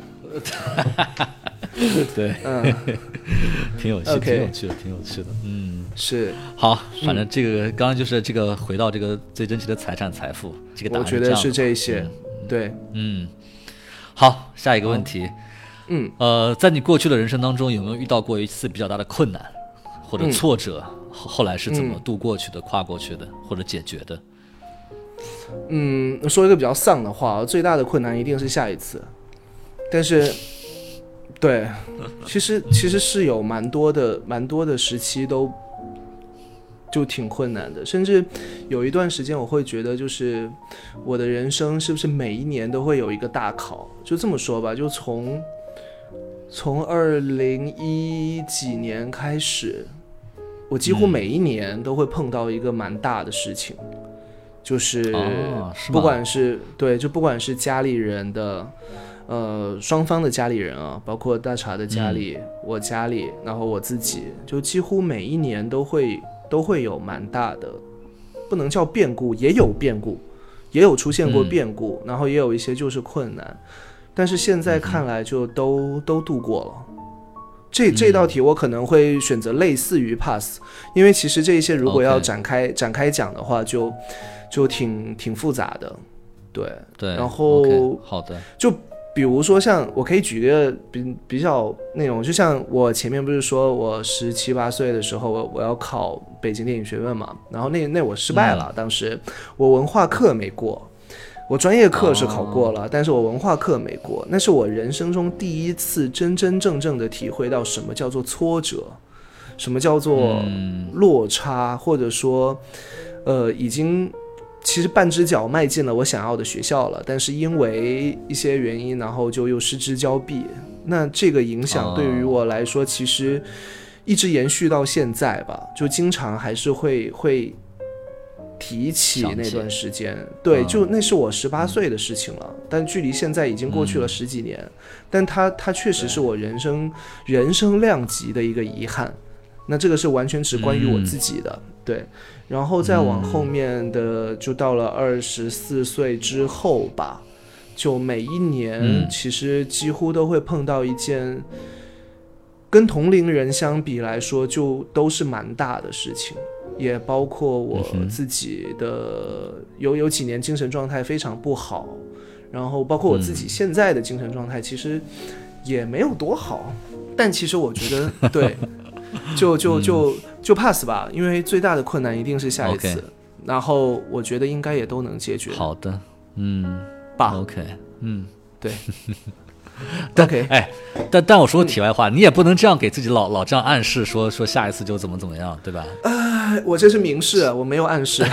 对， 嗯， 挺有趣， okay. 挺有趣的，挺有趣的。嗯， 是。 好，反正这个、嗯、刚刚就是这个回到这个最珍惜的财产财富，这个答案是这样的， 我觉得是这些。嗯、对， 嗯。好，下一个问题。 嗯， 呃，在你过去的人生当中，有没有遇到过一次比较大的困难或者挫折？嗯、后来是怎么度过去的、嗯、跨过去的，或者解决的？ 嗯，说一个比较丧的话，最大的困难一定是下一次。但是，对，其实其实是有蛮多的蛮多的时期都就挺困难的，甚至有一段时间我会觉得，就是我的人生是不是每一年都会有一个大考？就这么说吧，就从。从二零一几年开始，我几乎每一年都会碰到一个蛮大的事情，嗯、就是不管是、哦、是对，就不管是家里人的，呃，双方的家里人啊，包括大茶的家里、嗯，我家里，然后我自己，就几乎每一年都会都会有蛮大的，不能叫变故，也有变故，也有出现过变故，嗯、然后也有一些就是困难。但是现在看来就都、嗯、都度过了。这这道题我可能会选择类似于 pass， 因为其实这些如果要展开、okay. 展开讲的话就就挺挺复杂的。对对， 然后、 okay, 好的， 就比如说像我可以举个比比较那种，就像我前面不是说我十七八岁的时候我我要考北京电影学院嘛，然后那那我失败了、嗯、当时我文化课没过。我专业课是考过了、哦、但是我文化课没过，那是我人生中第一次真真正正的体会到什么叫做挫折，什么叫做落差、嗯、或者说呃，已经其实半只脚迈进了我想要的学校了，但是因为一些原因然后就又失之交臂，那这个影响对于我来说其实一直延续到现在吧，就经常还是会会提起那段时间，对，就那是我十八岁的事情了、嗯，但距离现在已经过去了十几年，嗯、但它它确实是我人生人生量级的一个遗憾。那这个是完全只关于我自己的，嗯、对。然后再往后面的，就到了二十四岁之后吧，就每一年其实几乎都会碰到一件，跟同龄人相比来说，就都是蛮大的事情。也包括我自己的有有几年精神状态非常不好，然后包括我自己现在的精神状态其实也没有多好，但其实我觉得对，就就就就 pass 吧，因为最大的困难一定是下一次， okay. 然后我觉得应该也都能解决。 好的，嗯， 吧 ，OK， 嗯， 对。 但 okay. 哎，但但我说个题外话、嗯，你也不能这样给自己老老这样暗示说说下一次就怎么怎么样，对吧？ 呃，我这是明示，我没有暗示。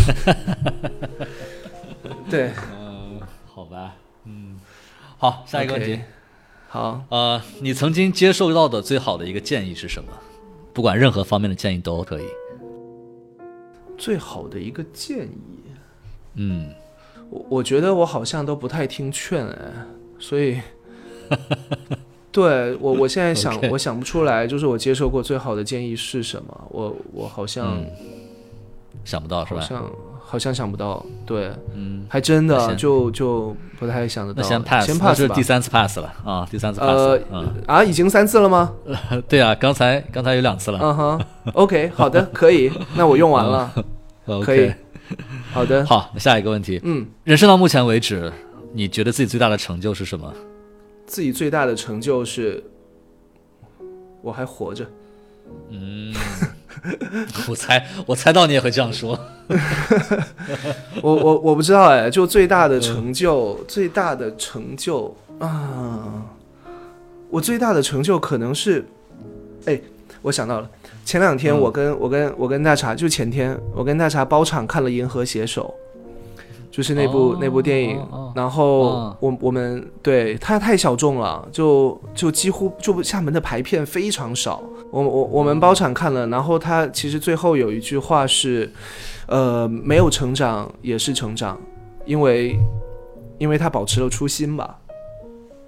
对， 嗯、呃，好吧，嗯，好，下一个问题， okay. 好， 呃，你曾经接受到的最好的一个建议是什么？不管任何方面的建议都可以。 最好的一个建议， 嗯， 我我觉得我好像都不太听劝哎，所以。对我，我现在想， okay. 我想不出来，就是我接受过最好的建议是什么。我我好像、嗯、 想不到，是吧？ 好像好像想不到，对， 嗯， 还真的就就不太想得到。 那先 pass， 先 pass 吧， 这是第三次 pass 了啊，第三次 pass 了。 呃、嗯、 啊，已经三次了吗？ 对啊，刚才刚才有两次了。 嗯哼 ，OK， 好的，可以，那我用完了， 嗯、 可以。 Okay. 好的， 好，下一个问题， 嗯， 人生到目前为止，你觉得自己最大的成就是什么？ 自己最大的成就是我还活着。 嗯，我猜我猜到你也会这样说。 我我我不知道哎，就最大的成就，嗯、最大的成就啊，我最大的成就可能是，哎，我想到了，前两天我跟、嗯、我跟我跟大茶，就前天我跟大茶包场看了《银河携手》。就是那部、哦、那部电影，哦、然后我、哦、我们对它太小众了，就就几乎就厦门的排片非常少。我我我们包场看了，然后它其实最后有一句话是，呃，没有成长也是成长，因为因为他保持了初心吧。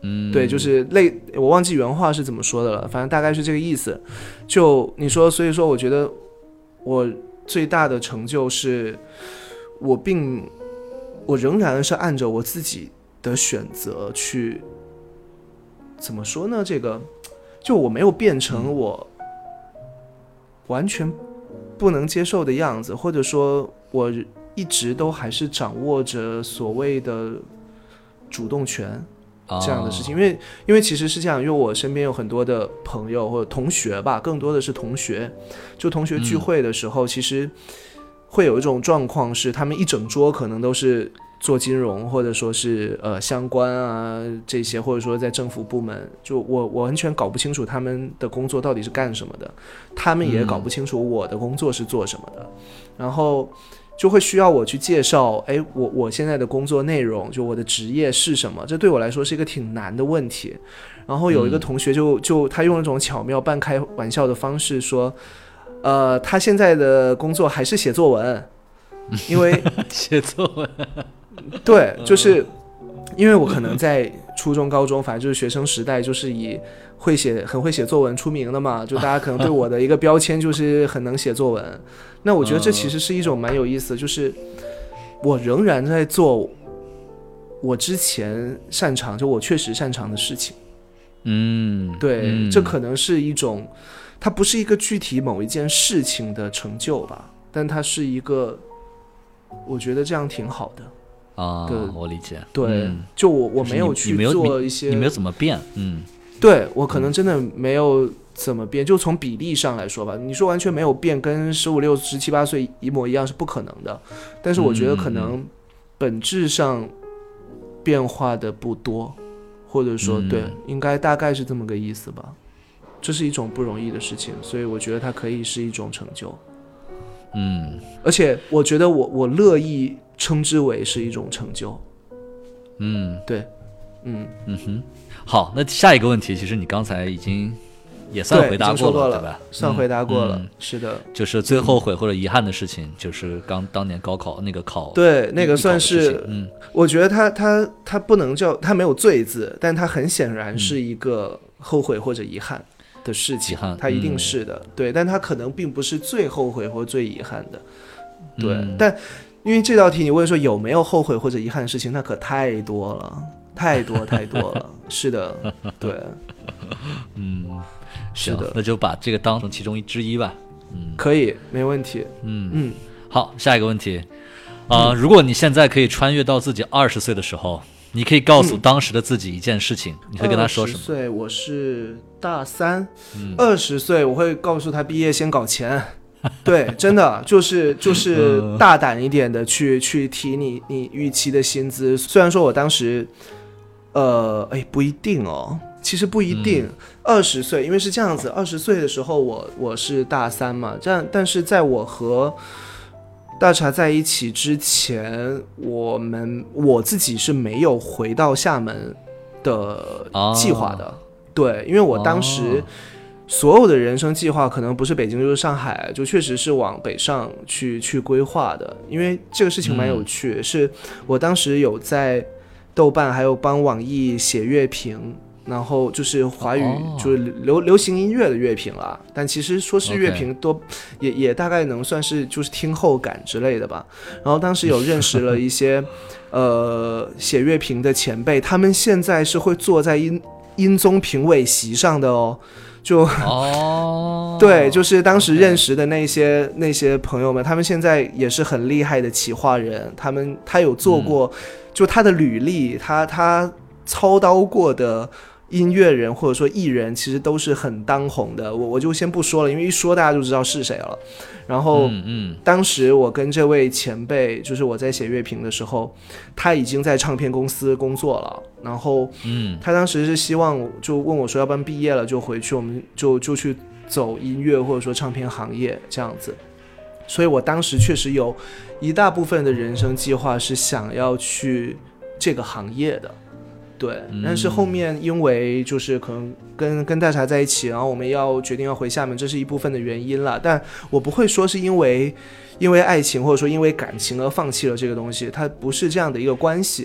嗯， 对，就是类，我忘记原话是怎么说的了，反正大概是这个意思。就你说，所以说我觉得我最大的成就是我并我仍然是按照我自己的选择去，怎么说呢？这个就我没有变成我完全不能接受的样子，或者说我一直都还是掌握着所谓的主动权这样的事情。因为因为其实是这样，因为我身边有很多的朋友或者同学吧，更多的是同学，就同学聚会的时候，嗯、其实会有一种状况是，他们一整桌可能都是做金融或者说是呃相关啊这些，或者说在政府部门，就我我完全搞不清楚他们的工作到底是干什么的，他们也搞不清楚我的工作是做什么的，嗯、然后就会需要我去介绍，哎，我我现在的工作内容，就我的职业是什么，这对我来说是一个挺难的问题。然后有一个同学就就他用一种巧妙半开玩笑的方式说，呃，他现在的工作还是写作文，因为写作文， 对，就是因为我可能在初中、高中，反正就是学生时代，就是以会写、很会写作文出名的嘛，就大家可能对我的一个标签就是很能写作文。那我觉得这其实是一种蛮有意思的，就是我仍然在做我之前擅长，就我确实擅长的事情。 嗯， 对， 嗯、 这可能是一种，它不是一个具体某一件事情的成就吧，但它是一个，我觉得这样挺好的。 啊，我理解。 对， 嗯、 就我我没有去做一些， 你没有怎么变，嗯， 对我可能真的没有怎么变，就从比例上来说吧，你说完全没有变，跟十五六、十七八岁一模一样是不可能的。但是我觉得可能本质上变化的不多，或者说对，应该大概是这么个意思吧。这是一种不容易的事情，所以我觉得它可以是一种成就。 嗯， 而且我觉得我我乐意称之为是一种成就。 嗯， 对，嗯嗯哼。好，那下一个问题，其实你刚才已经也算回答过了, 了，对吧？ 算回答过了， 嗯、 是的。 就是最后悔或者遗憾的事情，嗯、就是刚当年高考那个考， 对，那个算是， 嗯， 我觉得他他他不能叫他没有罪字，但他很显然是一个后悔或者遗憾的事情， 嗯、 他一定是的，嗯、对，但他可能并不是最后悔或最遗憾的，对， 嗯、 但因为这道题你问说有没有后悔或者遗憾的事情，那可太多了。太多太多了，是的，对， 嗯， 是的， 那就把这个当成其中一之一吧，嗯， 可以，没问题， 嗯嗯， 好，下一个问题，啊、呃嗯，如果你现在可以穿越到自己二十岁的时候，你可以告诉当时的自己一件事情，嗯、你会跟他说什么？ 二十岁，我是大三，二十岁我会告诉他毕业先搞钱。对，真的就是就是大胆一点的去去提你你预期的薪资。虽然说我当时，呃，哎，不一定哦，其实不一定。二十岁，因为是这样子，二十岁的时候我我是大三嘛，这样，但是在我和大茶在一起之前，我们我自己是没有回到厦门的计划的。哦、对，因为我当时。哦所有的人生计划可能不是北京就是上海，就确实是往北上去去规划的。因为这个事情蛮有趣，嗯、是我当时有在豆瓣还有帮网易写乐评，然后就是华语、哦、就是流流行音乐的乐评啦。但其实说是乐评多， Okay. 也也大概能算是就是听后感之类的吧。然后当时有认识了一些呃写乐评的前辈，他们现在是会坐在音音综评委席上的哦。就哦，对，就是当时认识的那些、okay. 那些朋友们，他们现在也是很厉害的企划人。他们他有做过，嗯、就他的履历，他他操刀过的音乐人或者说艺人，其实都是很当红的。我我就先不说了，因为一说大家就知道是谁了。然后，嗯嗯，当时我跟这位前辈，就是我在写乐评的时候，他已经在唱片公司工作了。然后，嗯，他当时是希望就问我说，要不然毕业了就回去，我们就就去走音乐或者说唱片行业这样子。所以我当时确实有一大部分的人生计划是想要去这个行业的。对，但是后面因为就是可能跟跟大茶在一起，然后我们要决定要回厦门，这是一部分的原因了。但我不会说是因为因为爱情或者说因为感情而放弃了这个东西，它不是这样的一个关系。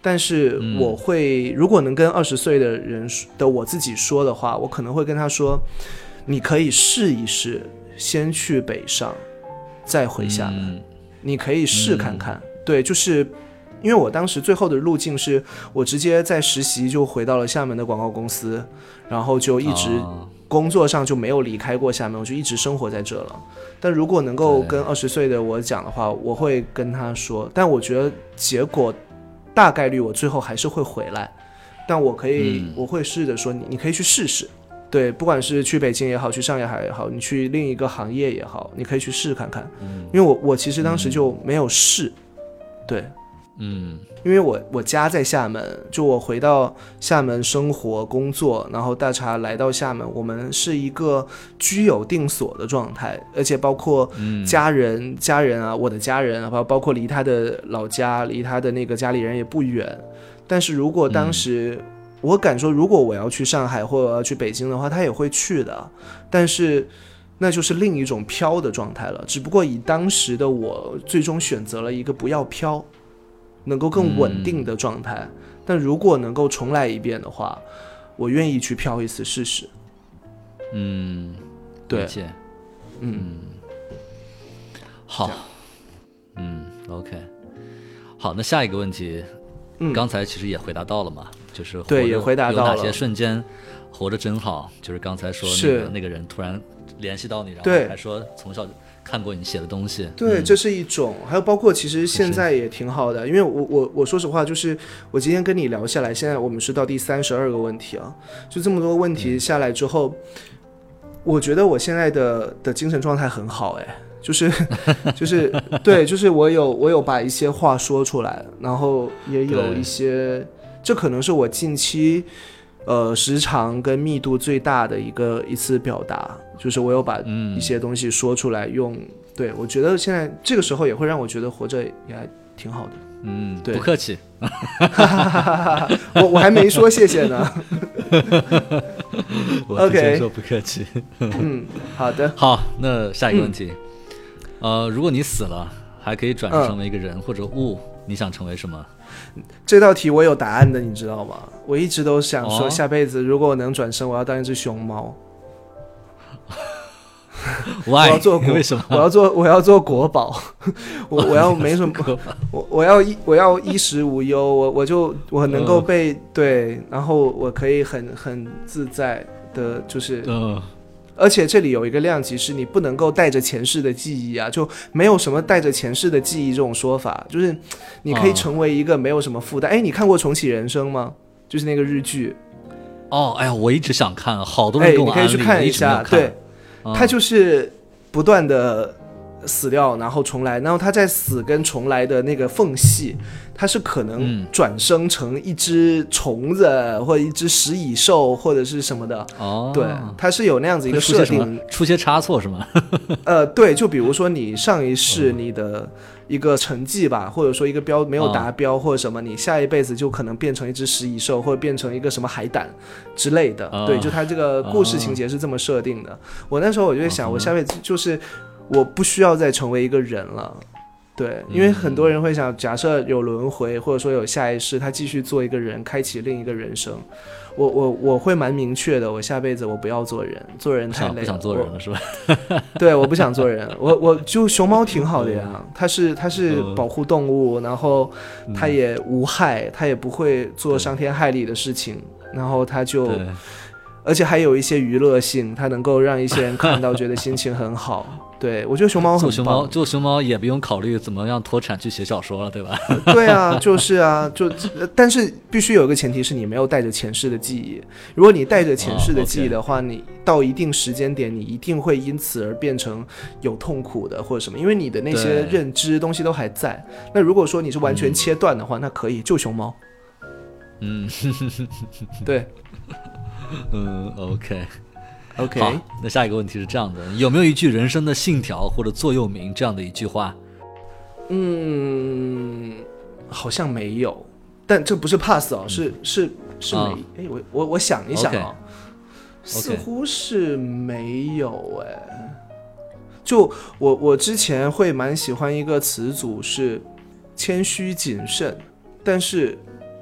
但是我会、嗯、如果能跟二十岁的人的我自己说的话，我可能会跟他说，你可以试一试，先去北上再回厦门、嗯、你可以试看看、嗯、对，就是因为我当时最后的路径是我直接在实习就回到了厦门的广告公司，然后就一直工作上就没有离开过厦门，我就一直生活在这了。但如果能够跟二十岁的我讲的话，我会跟他说，但我觉得结果大概率我最后还是会回来，但我可以、嗯、我会试着说你你可以去试试，对，不管是去北京也好，去上海也好，你去另一个行业也好，你可以去试看看、嗯、因为我我其实当时就没有试、嗯、对，嗯，因为我我家在厦门，就我回到厦门生活工作，然后大茶来到厦门，我们是一个居有定所的状态，而且包括家人、嗯、家人啊，我的家人啊，包括离他的老家离他的那个家里人也不远。但是如果当时、嗯、我敢说如果我要去上海或者我要去北京的话，他也会去的，但是那就是另一种飘的状态了，只不过以当时的我最终选择了一个不要飘，能够更稳定的状态、嗯、但如果能够重来一遍的话，我愿意去飘一次试试。 嗯， 对， 嗯，好，嗯 OK， 好，那下一个问题、嗯、刚才其实也回答到了嘛，就是活对也回答到了有哪些瞬间活得真好，就是刚才说那个那个人突然联系到你，然后还说从小看过你写的东西， 对、 嗯、 这是一种。还有包括其实现在也挺好的，因为我我我说实话，就是我今天跟你聊下来，现在我们是到第三十二个问题啊，就这么多问题下来之后、嗯、我觉得我现在的的精神状态很好，哎，就是就是对，就是我有我有把一些话说出来，然后也有一些，这可能是我近期呃时长跟密度最大的一个一次表达，就是我有把一些东西说出来用、嗯、对，我觉得现在这个时候也会让我觉得活着也还挺好的。 嗯， 对， 不客气。 我我还没说谢谢呢。 我之前说不客气。 嗯，好的。 好，那下一个问题、嗯、呃，如果你死了还可以转生成为一个人或者物、嗯，你想成为什么？ 这道题我有答案的，你知道吗？我一直都想说，下辈子如果我能转生，我要当一只熊猫。我要做为什么？ 我要做我要做国宝，我我要没什么，我我要衣我要衣食无忧，我我就我能够被、呃、对，然后我可以很很自在的，就是。 呃而且这里有一个量级是你不能够带着前世的记忆啊，就没有什么带着前世的记忆这种说法，就是你可以成为一个没有什么负担。哎、哦，你看过重启人生吗？就是那个日剧。 哦，哎呀，我一直想看，好多人跟我安利， 你可以去看一下。对、嗯，他就是不断的死掉，然后重来，然后他在死跟重来的那个缝隙，它是可能转生成一只虫子、嗯、或者一只食蚁兽或者是什么的。哦，对，它是有那样子一个设定， 出些差错是吗？ 呃，对，就比如说你上一世你的一个成绩吧，或者说一个标没有达标、哦、或者什么，你下一辈子就可能变成一只食蚁兽，或者变成一个什么海胆之类的。哦、对，就它这个故事情节是这么设定的。哦、我那时候我就会想，我下辈子就是我不需要再成为一个人了。对，因为很多人会想，假设有轮回或者说有下一世，他继续做一个人，开启另一个人生。我我我会蛮明确的，我下辈子我不要做人，做人太累了， 不想做人了是吧？ 对，我不想做人，我我就熊猫挺好的呀，它是它是保护动物，然后它也无害，它也不会做伤天害理的事情，然后它就。而且还有一些娱乐性，它能够让一些人看到觉得心情很好。对，我觉得熊猫很棒。 做熊猫做熊猫也不用考虑怎么样脱产去写小说了，对吧？ 对啊，就是啊，就但是必须有一个前提是你没有带着前世的记忆。如果你带着前世的记忆的话， oh, okay. 你到一定时间点，你一定会因此而变成有痛苦的或者什么，因为你的那些认知东西都还在。那如果说你是完全切断的话，嗯、那可以救熊猫。 嗯， 对。 嗯 ，OK，OK，、 okay. 好，那下一个问题是这样的：有没有一句人生的信条或者座右铭这样的一句话？ 嗯，好像没有，但这不是 pass 哦，嗯、是是是没，哎、啊，我我我想一想啊、哦 okay. 似乎是没有哎。就我我之前会蛮喜欢一个词组是谦虚谨慎，但是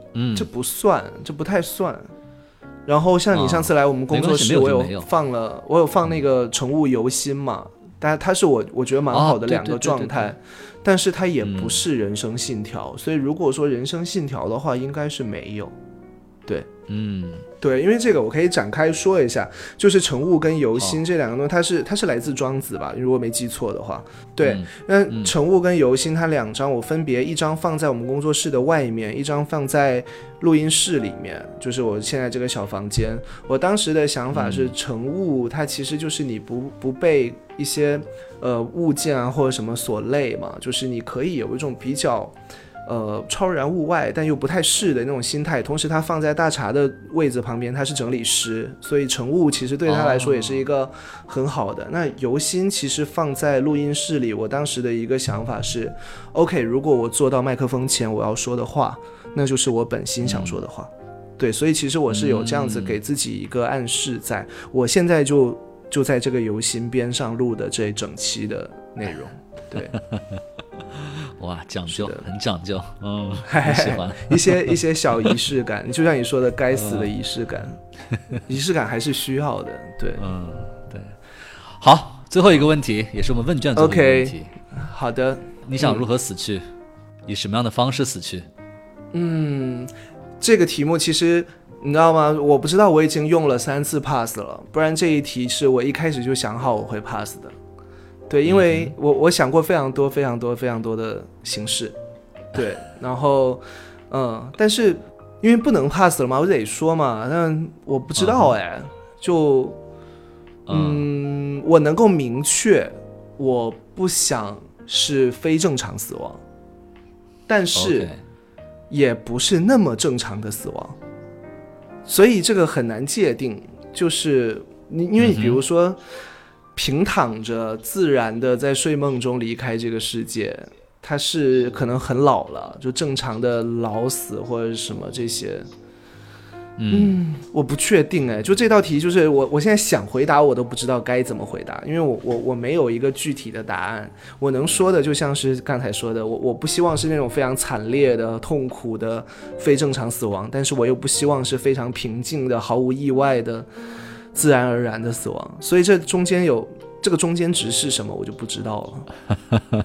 嗯， 这不算，这不太算。然后像你上次来我们工作室， 哦、 我有放了，我有放那个乘务游心嘛，但它是我我觉得蛮好的两个状态， 哦、 但是它也不是人生信条、嗯，所以如果说人生信条的话，应该是没有。对， 嗯， 对，因为这个我可以展开说一下，就是乘务跟游心这两个东西，它是它是来自庄子吧，如果没记错的话。对，那、嗯、乘务跟游心它两张，我分别一张放在我们工作室的外面，一张放在录音室里面，就是我现在这个小房间。我当时的想法是，乘务它其实就是你不不被一些呃物件啊或者什么所累嘛，就是你可以有一种比较。呃，超然物外但又不太是的那种心态，同时他放在大茶的位置旁边，他是整理师，所以乘务其实对他来说也是一个很好的、哦、那游心其实放在录音室里，我当时的一个想法是 OK， 如果我坐到麦克风前我要说的话，那就是我本心想说的话、嗯、对，所以其实我是有这样子给自己一个暗示在、嗯、我现在就就在这个游心边上录的这一整期的内容。对哇，讲究，很讲究，嗯，很喜欢一些一些小仪式感，就像你说的，该死的仪式感，仪式感还是需要的，对， 嗯，对。好，最后一个问题，也是我们问卷最后一个问题。 Okay, 好的， 你想如何死去、嗯？以什么样的方式死去？ 嗯，这个题目其实你知道吗？我不知道，我已经用了三次 pass 了，不然这一题是我一开始就想好我会 pass 的。对，因为我我想过非常多非常多非常多的形式，对，然后嗯，但是因为不能 pass 了嘛，我得说嘛，但我不知道哎，嗯、就嗯，我能够明确我不想是非正常死亡，但是也不是那么正常的死亡，所以这个很难界定，就是你因为你比如说。嗯，平躺着自然的在睡梦中离开这个世界，他是可能很老了，就正常的老死或者什么这些。嗯，我不确定哎，就这道题就是我我现在想回答我都不知道该怎么回答，因为我我我没有一个具体的答案。我能说的就像是刚才说的，我我不希望是那种非常惨烈的痛苦的非正常死亡，但是我又不希望是非常平静的毫无意外的自然而然的死亡，所以这中间有这个中间值是什么我就不知道了。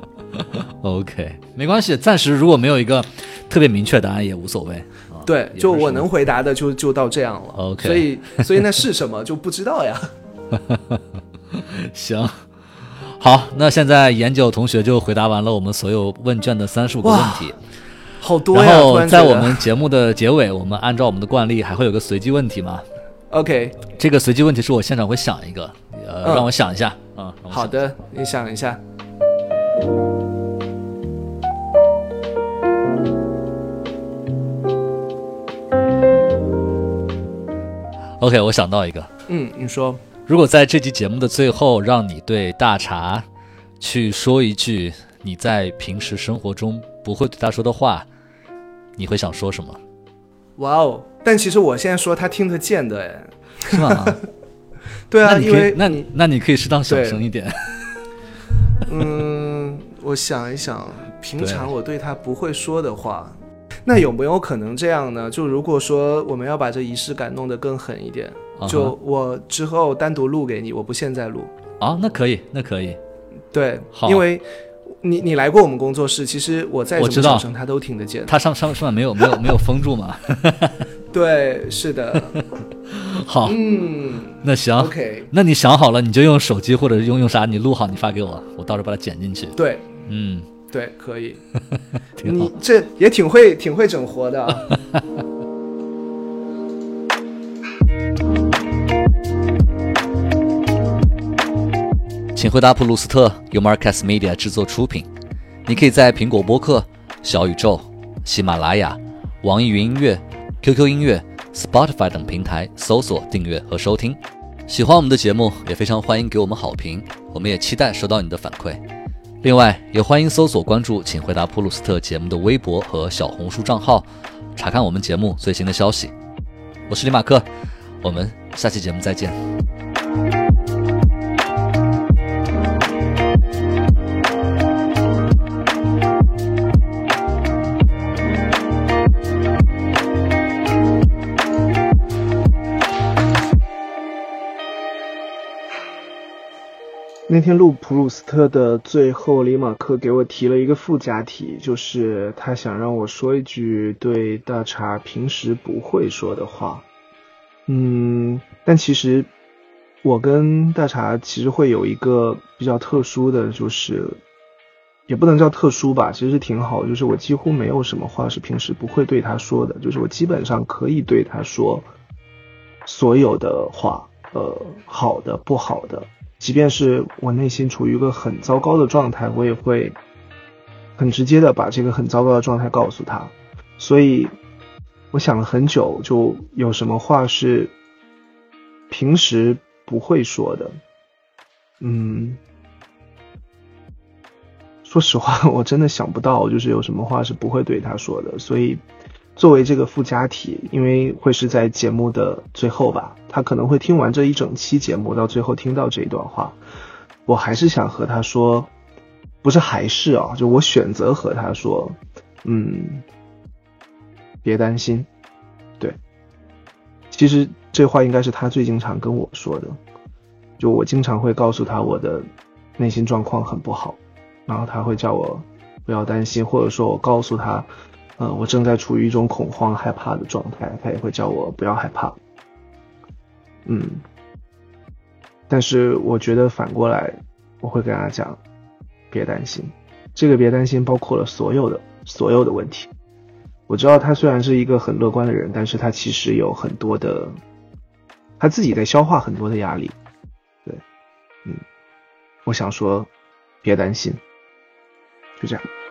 OK， 没关系，暂时如果没有一个特别明确答案也无所谓。 对，啊、就我能回答的就就到这样了。 OK， 所以所以那是什么就不知道呀。 行，好，那现在研究同学就回答完了我们所有问卷的三十五个问题。 好多呀！ 然后在我们节目的结尾，我们按照我们的惯例还会有个随机问题嘛。 OK， 这个随机问题是我现场会想一个，呃，嗯、让我想一下啊。嗯、 好的，你想一下。 OK， 我想到一个。 嗯，你说。 如果在这期节目的最后，让你对大茶去说一句你在平时生活中不会对他说的话，你会想说什么？ 哇哦！但其实我现在说他听得见的，哎， 是吗？ 对啊，因为那你那你可以适当小声一点。 嗯，我想一想，平常我对他不会说的话，那有没有可能这样呢？就如果说我们要把这仪式感弄得更狠一点， uh-huh. 就我之后单独录给你，我不现在录啊，那可以，那可以。 对，因为你你来过我们工作室，其实我再怎么小声他都听得见。 他上上上面没有没有没有封住嘛？ 对，是的。 好， 嗯， 那行 ，OK， 那你想好了，你就用手机或者用用啥，你录好，你发给我，我到时候把它剪进去。 对， 嗯， 对，可以。 挺好， 你这也挺会挺会整活的、啊。 请回答普鲁斯特由 Marcus Media 制作出品，你可以在苹果播客、小宇宙、喜马拉雅、网易云音乐、Q Q 音乐、Spotify 等平台搜索、订阅和收听。喜欢我们的节目，也非常欢迎给我们好评，我们也期待收到你的反馈。另外，也欢迎搜索关注请回答普鲁斯特节目的微博和小红书账号，查看我们节目最新的消息。我是李马克，我们下期节目再见。 那天录普鲁斯特的最后，李马克给我提了一个附加题，就是他想让我说一句对大茶平时不会说的话。嗯，但其实我跟大茶其实会有一个比较特殊的，就是也不能叫特殊吧，其实挺好，就是我几乎没有什么话是平时不会对他说的，就是我基本上可以对他说所有的话，呃，好的不好的，即便是我内心处于一个很糟糕的状态，我也会很直接的把这个很糟糕的状态告诉他。所以我想了很久，就有什么话是平时不会说的。嗯，说实话我真的想不到就是有什么话是不会对他说的，所以作为这个附加题，因为会是在节目的最后吧，他可能会听完这一整期节目，到最后听到这一段话，我还是想和他说，不是还是啊，就我选择和他说，嗯，别担心。对，其实这话应该是他最经常跟我说的，就我经常会告诉他我的内心状况很不好，然后他会叫我不要担心，或者说我告诉他呃，我正在处于一种恐慌害怕的状态，他也会叫我不要害怕。嗯，但是我觉得反过来我会跟他讲别担心，这个别担心包括了所有的所有的问题。我知道他虽然是一个很乐观的人，但是他其实有很多的，他自己在消化很多的压力。对，嗯，我想说别担心，就这样。